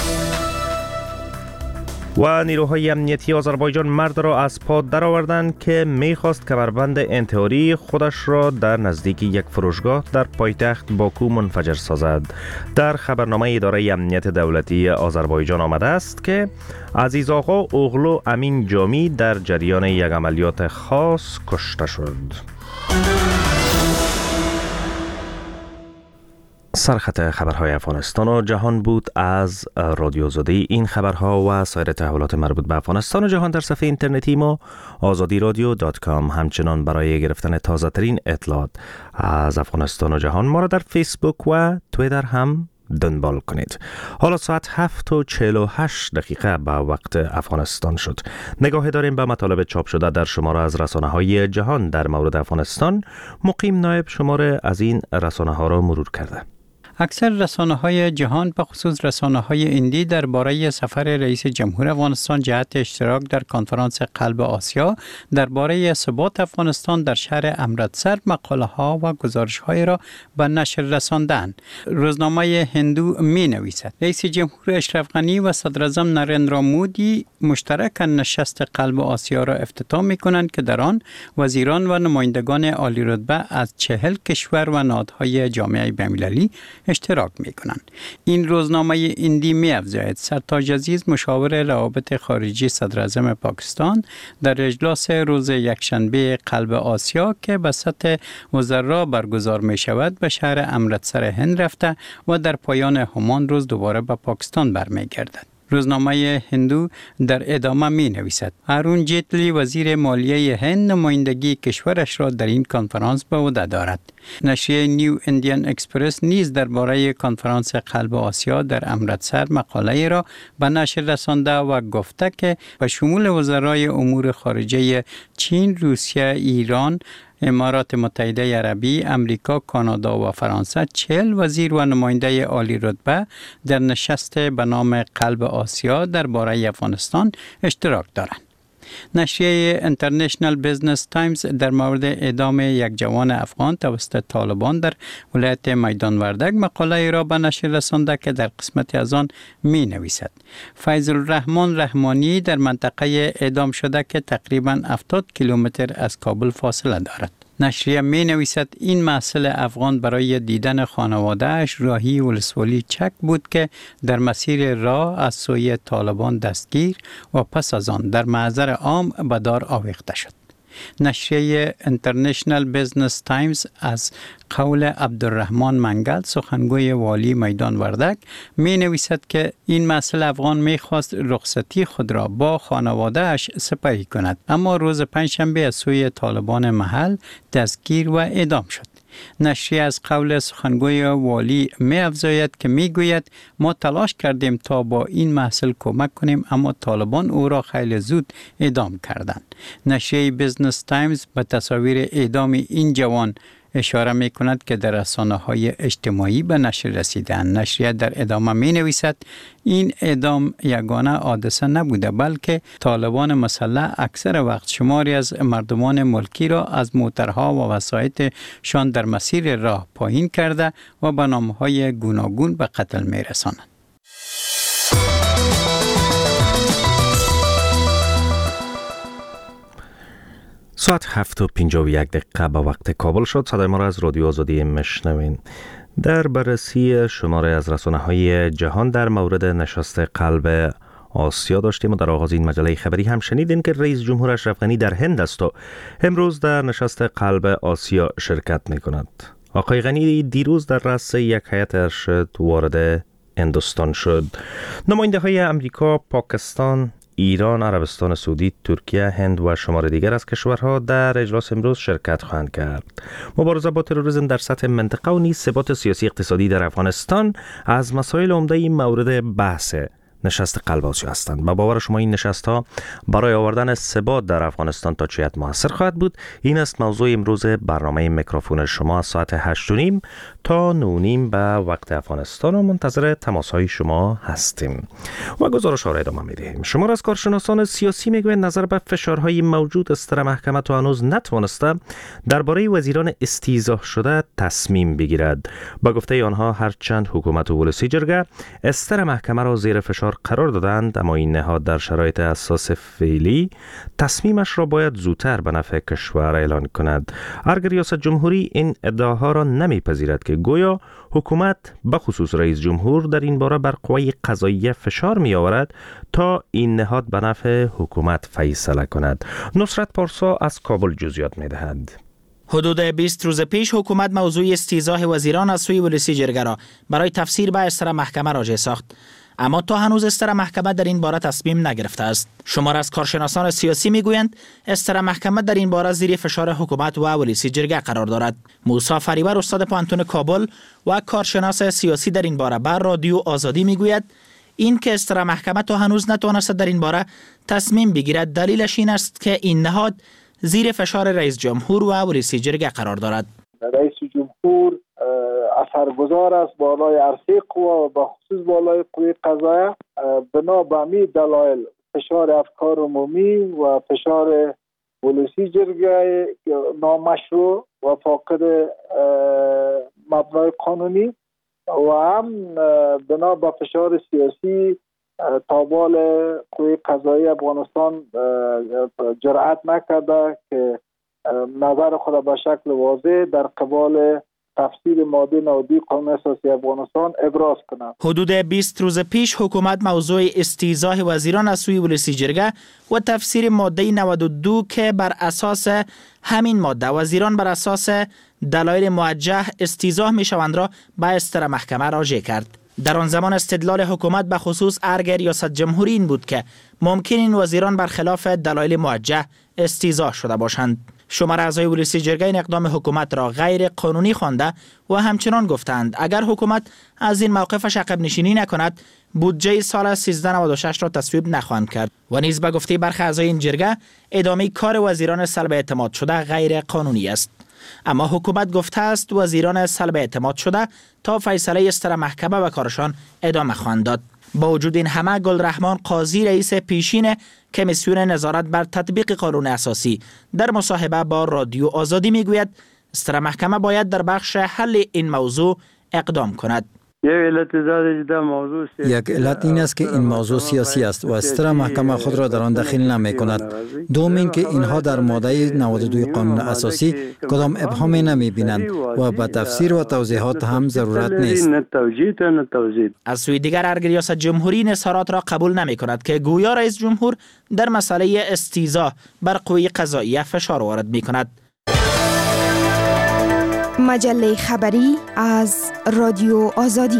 و نیروهای امنیتی آذربایجان مرد را از پا درآوردند که می‌خواست کمربند انتحاری خودش را در نزدیک یک فروشگاه در پایتخت باکو منفجر سازد. در خبرنامه اداره امنیت دولتی آذربایجان آمده است که عزیز آقا اوغلو امین جامی در جریان یک عملیات خاص کشته شد. سرخط خبرهای افغانستان و جهان بود از رادیو آزادی. این خبرها و سایر تحولات مربوط به افغانستان و جهان در صفحه اینترنتی ما azadiradio.com. همچنان برای گرفتن تازه ترین اطلاعات از افغانستان و جهان ما را در فیسبوک و تویتر هم دنبال کنید. حالا ساعت 7:48 به وقت افغانستان شد. نگاه داریم به مطالب چاپ شده در شماره از رسانه‌های جهان در مورد افغانستان. مقیم نایب شماره از این رسانه‌ها را مرور کرده. اکثر رسانه‌های جهان به خصوص رسانه‌های هندی درباره سفر رئیس جمهور افغانستان جهت اشتراک در کنفرانس قلب آسیا درباره ثبات افغانستان در شهر امرتسر مقاله‌ها و گزارش‌های را به نشر رساندند. روزنامه هندو می‌نویسد رئیس جمهور اشرف غنی و صدراعظم نریندرا مودی مشترکاً نشست قلب آسیا را افتتاح می‌کنند که در آن وزیران و نمایندگان عالی رتبه از 40 کشور و نهادهای جامعه بین‌المللی اشتراک می‌کنند. این روزنامه هندی می‌افزاید سرتاج عزیز مشاور روابط خارجی صدراعظم پاکستان در اجلاس روز یکشنبه قلب آسیا که به سطح وزرا برگزار می‌شود به شهر امرتسر هند رفته و در پایان همان روز دوباره به پاکستان برمیگردد. روزنامه هندو در ادامه می نویسد ارون جیتلی وزیر مالیه هند نمایندگی کشورش را در این کنفرانس به عهده دارد. نشریه نیو اندیان اکسپرس نیز درباره کنفرانس قلب آسیا در امرتسر مقاله را به نشر رسانده و گفته که به شمول وزرای امور خارجه چین، روسیه، ایران، امارات متحده عربی، امریکا، کانادا و فرانسه 40 وزیر و نماینده عالی رتبه در نشست به نام قلب آسیا درباره افغانستان اشتراک دارند. نشریه اینترنشنال بیزنس تایمز در مورد اعدام یک جوان افغان توسط طالبان در ولایت میدان وردک مقاله را به نشر رسانده که در قسمت از آن می نویسد فیض الرحمن رحمانی در منطقه اعدام شده که تقریباً 70 کیلومتر از کابل فاصله دارد. نشریه می نویسد این محصل افغان برای دیدن خانوادهش راهی ولسوالی چک بود که در مسیر راه از سوی طالبان دستگیر و پس از آن در محضر عام به دار آویخته شد. نشریه اینترنشنال بیزنس تایمز از قول عبدالرحمن منگل سخنگوی والی میدان وردک می نویسد که این محصل افغان می خواست رخصتی خود را با خانوادهش سپری کند اما روز پنجشنبه از سوی طالبان محل دستگیر و اعدام شد. نشریه از قول سخنگوی والی می افزاید که می گوید ما تلاش کردیم تا با این محصل کمک کنیم اما طالبان او را خیلی زود اعدام کردند. نشریه بیزنس تایمز به تصاویر اعدام این جوان اشاره می کند که در رسانه‌های اجتماعی به نشر رسیدند. نشریه در ادامه می نویسد این اعدام یگانه حادثه نبوده بلکه طالبان مسلح اکثر وقت شماری از مردمان ملکی را از موترها و وسایطشان در مسیر راه پایین کرده و به نام‌های گوناگون به قتل می رسانند. ساعت 7:51 به وقت کابل شد. صدای ما را از رادیو آزادی میشنوین. در بررسی شماره از رسانه‌های جهان در مورد نشست قلب آسیا داشتیم و در آغاز این مجله خبری هم شنیدین که رئیس جمهور اشرف غنی در هند است و امروز در نشست قلب آسیا شرکت می‌کند. آقای غنی دیروز در رأس یک هیئت ارشد وارد هندوستان شد. نماینده‌های امریکا، پاکستان، ایران، عربستان سعودی، ترکیه، هند و شمار دیگر از کشورها در اجلاس امروز شرکت خواهند کرد. مبارزه با تروریسم در سطح منطقه و نیز ثبات سیاسی اقتصادی در افغانستان از مسائل عمده مورد بحث نشست قلب آسیا هستند. با باور شما این نشست ها برای آوردن ثبات در افغانستان تا چه حد موثر خواهد بود؟ این است موضوع امروز برنامه میکروفون شما از ساعت 8:30 تا 9:30 به وقت افغانستان و منتظر تماس های شما هستیم. و گزارش ها را ادامه میدهیم. شما از کارشناسان سیاسی میگویند نظر به فشارهای موجود استر محکمه تا هنوز نتوانسته درباره وزیران استیضاح شده تصمیم بگیرد. با گفته آنها هرچند حکومت و ولسی جرگه استر محکمه را زیر فشار قرار دادند اما این نهاد در شرایط حساس فعلی تصمیمش را باید زودتر به نفع کشور اعلان کند. اگر ریاست جمهوری این ادعاها را نمیپذیرد که گویا حکومت به خصوص رئیس جمهور در این باره بر قوه قضاییه فشار می آورد تا این نهاد به نفع حکومت فیصله کند. نصرت پارسا از کابل جزئیات می دهد. حدود 20 روز پیش حکومت موضوع استیضاح وزیران از سوی ولسی جرگه را برای تفسیر به استر محکمه راجع ساخت. اما تا هنوز استر محکمه در این باره تصمیم نگرفته است. شمار از کارشناسان سیاسی میگویند استر محکمه در این باره زیر فشار حکومت و ولسی جرگه قرار دارد. موسی فریبر استاد پانتون کابل و کارشناس سیاسی در این باره بر رادیو آزادی میگوید این که استر محکمه تا هنوز نتوانسته در این باره تصمیم بگیرد دلیلش این است که این نهاد زیر فشار رئیس جمهور و ولسی جرگه قرار دارد. رئیس جمهور اثرگذار است بالای عرصه قوا و بخصوص بالای قوه قضاییه بنا به همین دلایل فشار افکار عمومی و فشار ولسی جرگه نامشروع و فاقد مبنای قانونی و هم بنا به فشار سیاسی تابال قوه قضایی افغانستان جرأت نکرده که نظر خود به شکل واضح در قبال تفسیر ماده 92 قانون اساسی افغانستان ابراز کنند. حدود 20 روز پیش حکومت موضوع استیضاح وزیران از سوی ولسی جرگه و تفسیر ماده 92 که بر اساس همین ماده وزیران بر اساس دلایل موجه استیضاح می شوند را به استر محکمه راجع کرد. در آن زمان استدلال حکومت به خصوص ارگ ریاست جمهوری این بود که ممکن این وزیران برخلاف دلایل موجه استیضاح شده باشند. شمار اعضای ولسی جرگه این اقدام حکومت را غیر قانونی خوانده و همچنان گفتند اگر حکومت از این موقفش عقب نشینی نکند بودجه سال 1396 را تصویب نخواهند کرد. و نیز به گفته برخی اعضای این جرگه ادامه کار وزیران سلب اعتماد شده غیر قانونی است. اما حکومت گفته است وزیران سلب اعتماد شده تا فیصله استر محکمه و کارشان ادامه خواهند داد. با وجود این همه گلرحمان قاضی رئیس پیشین کمیسیون نظارت بر تطبیق قانون اساسی در مصاحبه با رادیو آزادی میگوید استر محکمه باید در بخش حل این موضوع اقدام کند. یک علت این است که این موضوع سیاسی است و استر محکمه خود را در آن دخیل نمی کند. دوم اینکه اینها در ماده 92 قانون اساسی کدام ابهامی نمی بینند و به تفسیر و توضیحات هم ضرورت نیست. از سوی دیگر ارگ ریاست جمهوری این اظهارات را قبول نمی کند که گویا رئیس جمهور در مسئله استیضاح بر قوه قضاییه فشار وارد می کند. مجله خبری از رادیو آزادی.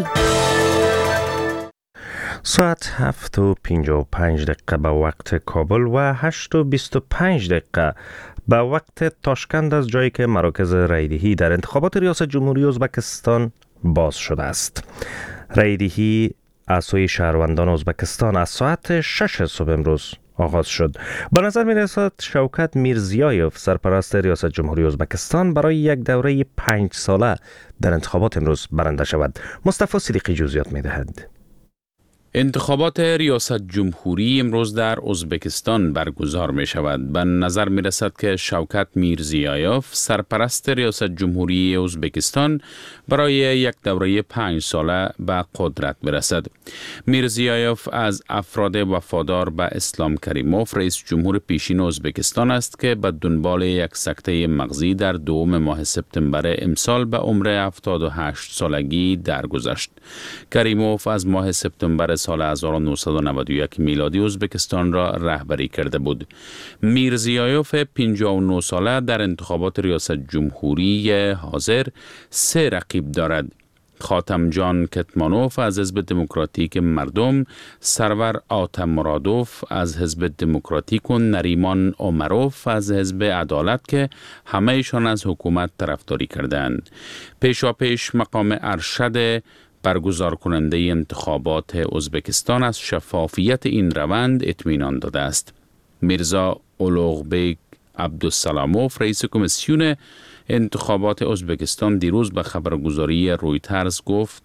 ساعت 7:55 به وقت کابل و 8:25 به وقت تاشکند از جایی که مراکز رایدهی در انتخابات ریاست جمهوری ازبکستان باز شده است. رایدهی از سوی شهروندان ازبکستان از ساعت 6 صبح امروز آغاز شد. به نظر می رسد شوکت میرزیایوف سرپرست ریاست جمهوری ازبکستان برای یک دوره 5 ساله در انتخابات امروز برنده شود. مصطفی صدیقی جزئیات می دهد. انتخابات ریاست جمهوری امروز در ازبکستان برگزار می شود. به نظر می رسد که شوکت میرزیایوف سرپرست ریاست جمهوری ازبکستان برای یک دوره 5 ساله به قدرت برسد. میرزیایوف از افراد وفادار به اسلام کریموف رئیس جمهور پیشین ازبکستان است که به دنبال یک سکته مغزی در 2 ماه سپتامبر امسال به عمر 78 سالگی درگذشت. کریموف از ماه سپتامبر سال 1991 میلادی ازبکستان را رهبری کرده بود. میرزیایوف 59 ساله در انتخابات ریاست جمهوری حاضر 3 رقیب دارد. خاتمجان کتمانوف از حزب دموکراتیک مردم، سرور آتم مرادوف از حزب دموکراتیک و نریمان عمروف از حزب عدالت که همه ایشان از حکومت طرفداری کردند. پیشاپیش مقام ارشد برگزار کننده انتخابات ازبکستان از شفافیت این روند اطمینان داده است. میرزا اولوغبیک عبدالسلاموف رئیس کمیسیون انتخابات ازبکستان دیروز به خبرگزاری رویترز گفت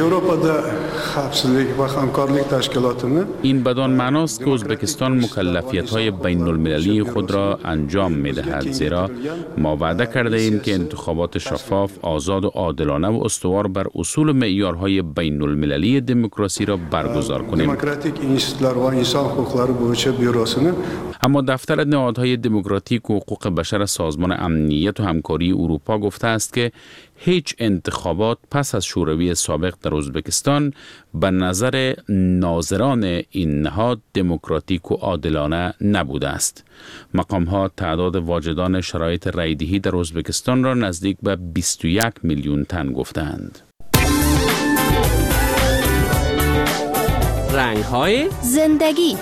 این بدان معناست که ازبکستان مکلفیت‌های بین المللی خود را انجام می‌دهد، زیرا ما وعده کرده ایم که انتخابات شفاف، آزاد و عادلانه و استوار بر اصول و معیارهای بین المللی دموکراسی را برگزار کنیم. اما دفتر نهادهای دموکراتیک و حقوق بشر سازمان امنیت و همکاری اروپا گفته است که هیچ انتخابات پس از شوروی سابق در ازبکستان به نظر ناظران این نهاد دموکراتیک و عادلانه نبوده است. مقام‌ها تعداد واجدان شرایط رایدهی در ازبکستان را نزدیک به 21 میلیون تن گفتند. رنگ‌های زندگی.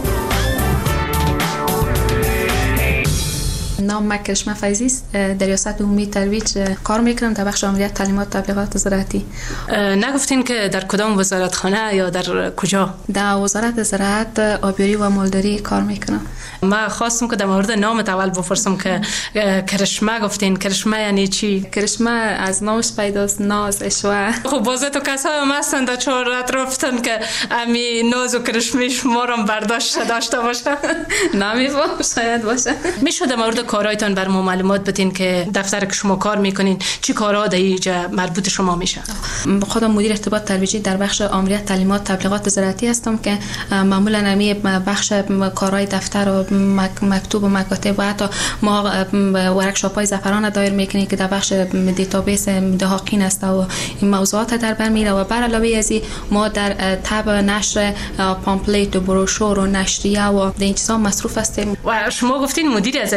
نام من کرشمه فیضی است. در ریاست عمومی ترویج کار میکنم در بخش آمریت تعلیمات تبلیغات زراعتی. نگفتین که در کدام وزارتخانه یا در کجا؟ در وزارت زراعت، آبیاری و مالداری کار میکنم. ما خواستم که در مورد نامت اول بپرسم که کرشمه گفتین. کرشمه یعنی چی؟ کرشمه از نامش پیداست، ناز، اشوه. خب بازه تو کسایی هم هستن در چهار اطرافتن که امی ناز و کرشمه شما رو برداشت داشته باشه. نمیفهم، شاید باشه. میشه در مورد کارهایتان بر ما معلومات بدین که دفتر که شما کار میکنین چی کارها در اینجا مربوط شما میشه؟ خودم مدیر ارتباط ترویجی در بخش آمریت تعلیمات تبلیغات زراعتی هستم که معمولا امی بخش کارهای دفتر و مکتوب و مکاتب و حتی ما ورکشاپ های زعفران دایر میکنیم که در بخش دیتابیس دهاقین است و این موضوعات در بر میره و بر علاوه از این ما در تب نشر پامپلیت و بروشور و نشریه و این چیزا مصروف هستیم. و شما گفتین مدیر از این بخش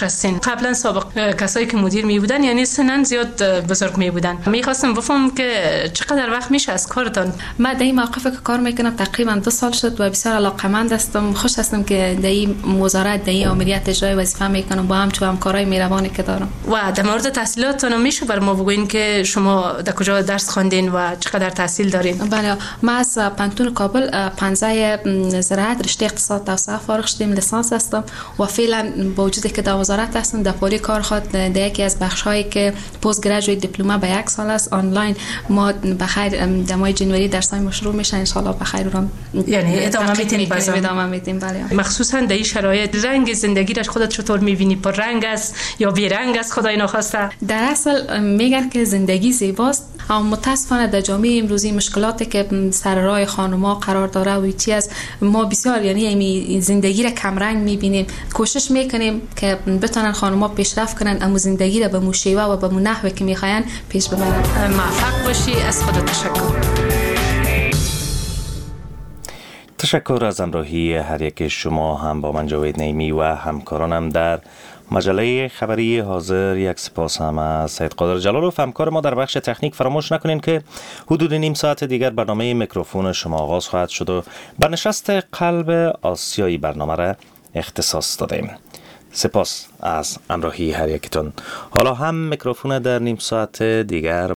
هستین. قبلا سابق کسایی که مدیر می بودن یعنی سنن زیاد بزرگ می بودن. میخواستم بفهمم که چقدر وقت میشه از کارتان؟ من در این موقف که کار میکنم تقریبا 2 سال شد و بسیار علاقمند هستم. خوش هستم که در این وزارت در این آمریت اجرای وظیفه میکنم با همکارای مهربانی که دارم. و در مورد تحصیلاتتون میشه بر ما بگوین که شما در کجا درس خواندین و چقدر تحصیل دارین؟ بله، ما از پانتون کابل 15 زراعت رشته اقتصاد توسعه فارغ شدیم، لیسانس هستم و فعلا با وجودی که در وزارت هستم در پولی کار خود در یکی از بخش‌هایی که پست گریجویت دیپلم به 1 سال است آنلاین. ما بخیر در ماه جنوری درسای شروع میشه ان شاء الله بخیر رو یعنی ادامه میدیم. بله، مخصوصا در این شرایط رنگ زندگی را خودت چطور می‌بینی؟ پر رنگ است یا بی رنگ است خدای ناخواسته؟ در اصل میگن که زندگی زیباست، اما متاسفانه در جامعه امروزی مشکلاتی که سر راه خانم‌ها قرار داره و چی از ما بسیار یعنی زندگی را کم رنگ می‌بینیم. کوشش میکنیم که بتونن خانم‌ها پیشرفت کنن اما زندگی را به مشیوه و به نحوی که می‌خواین پیش ببرن. موفق باشی. از خودت تشکر. تشکر از همراهی هر یک شما. هم با من جاوید نعیمی و همکارانم در مجله خبری حاضر یک سپاس هم از سید قادر جلالوف همکار ما در بخش تکنیک. فراموش نکنین که حدود نیم ساعت دیگر برنامه میکروفون شما آغاز خواهد شد و بر نشست قلب آسیایی برنامه را اختصاص دادیم. سپاس از همراهی هر یکتون. حالا هم میکروفون در نیم ساعت دیگر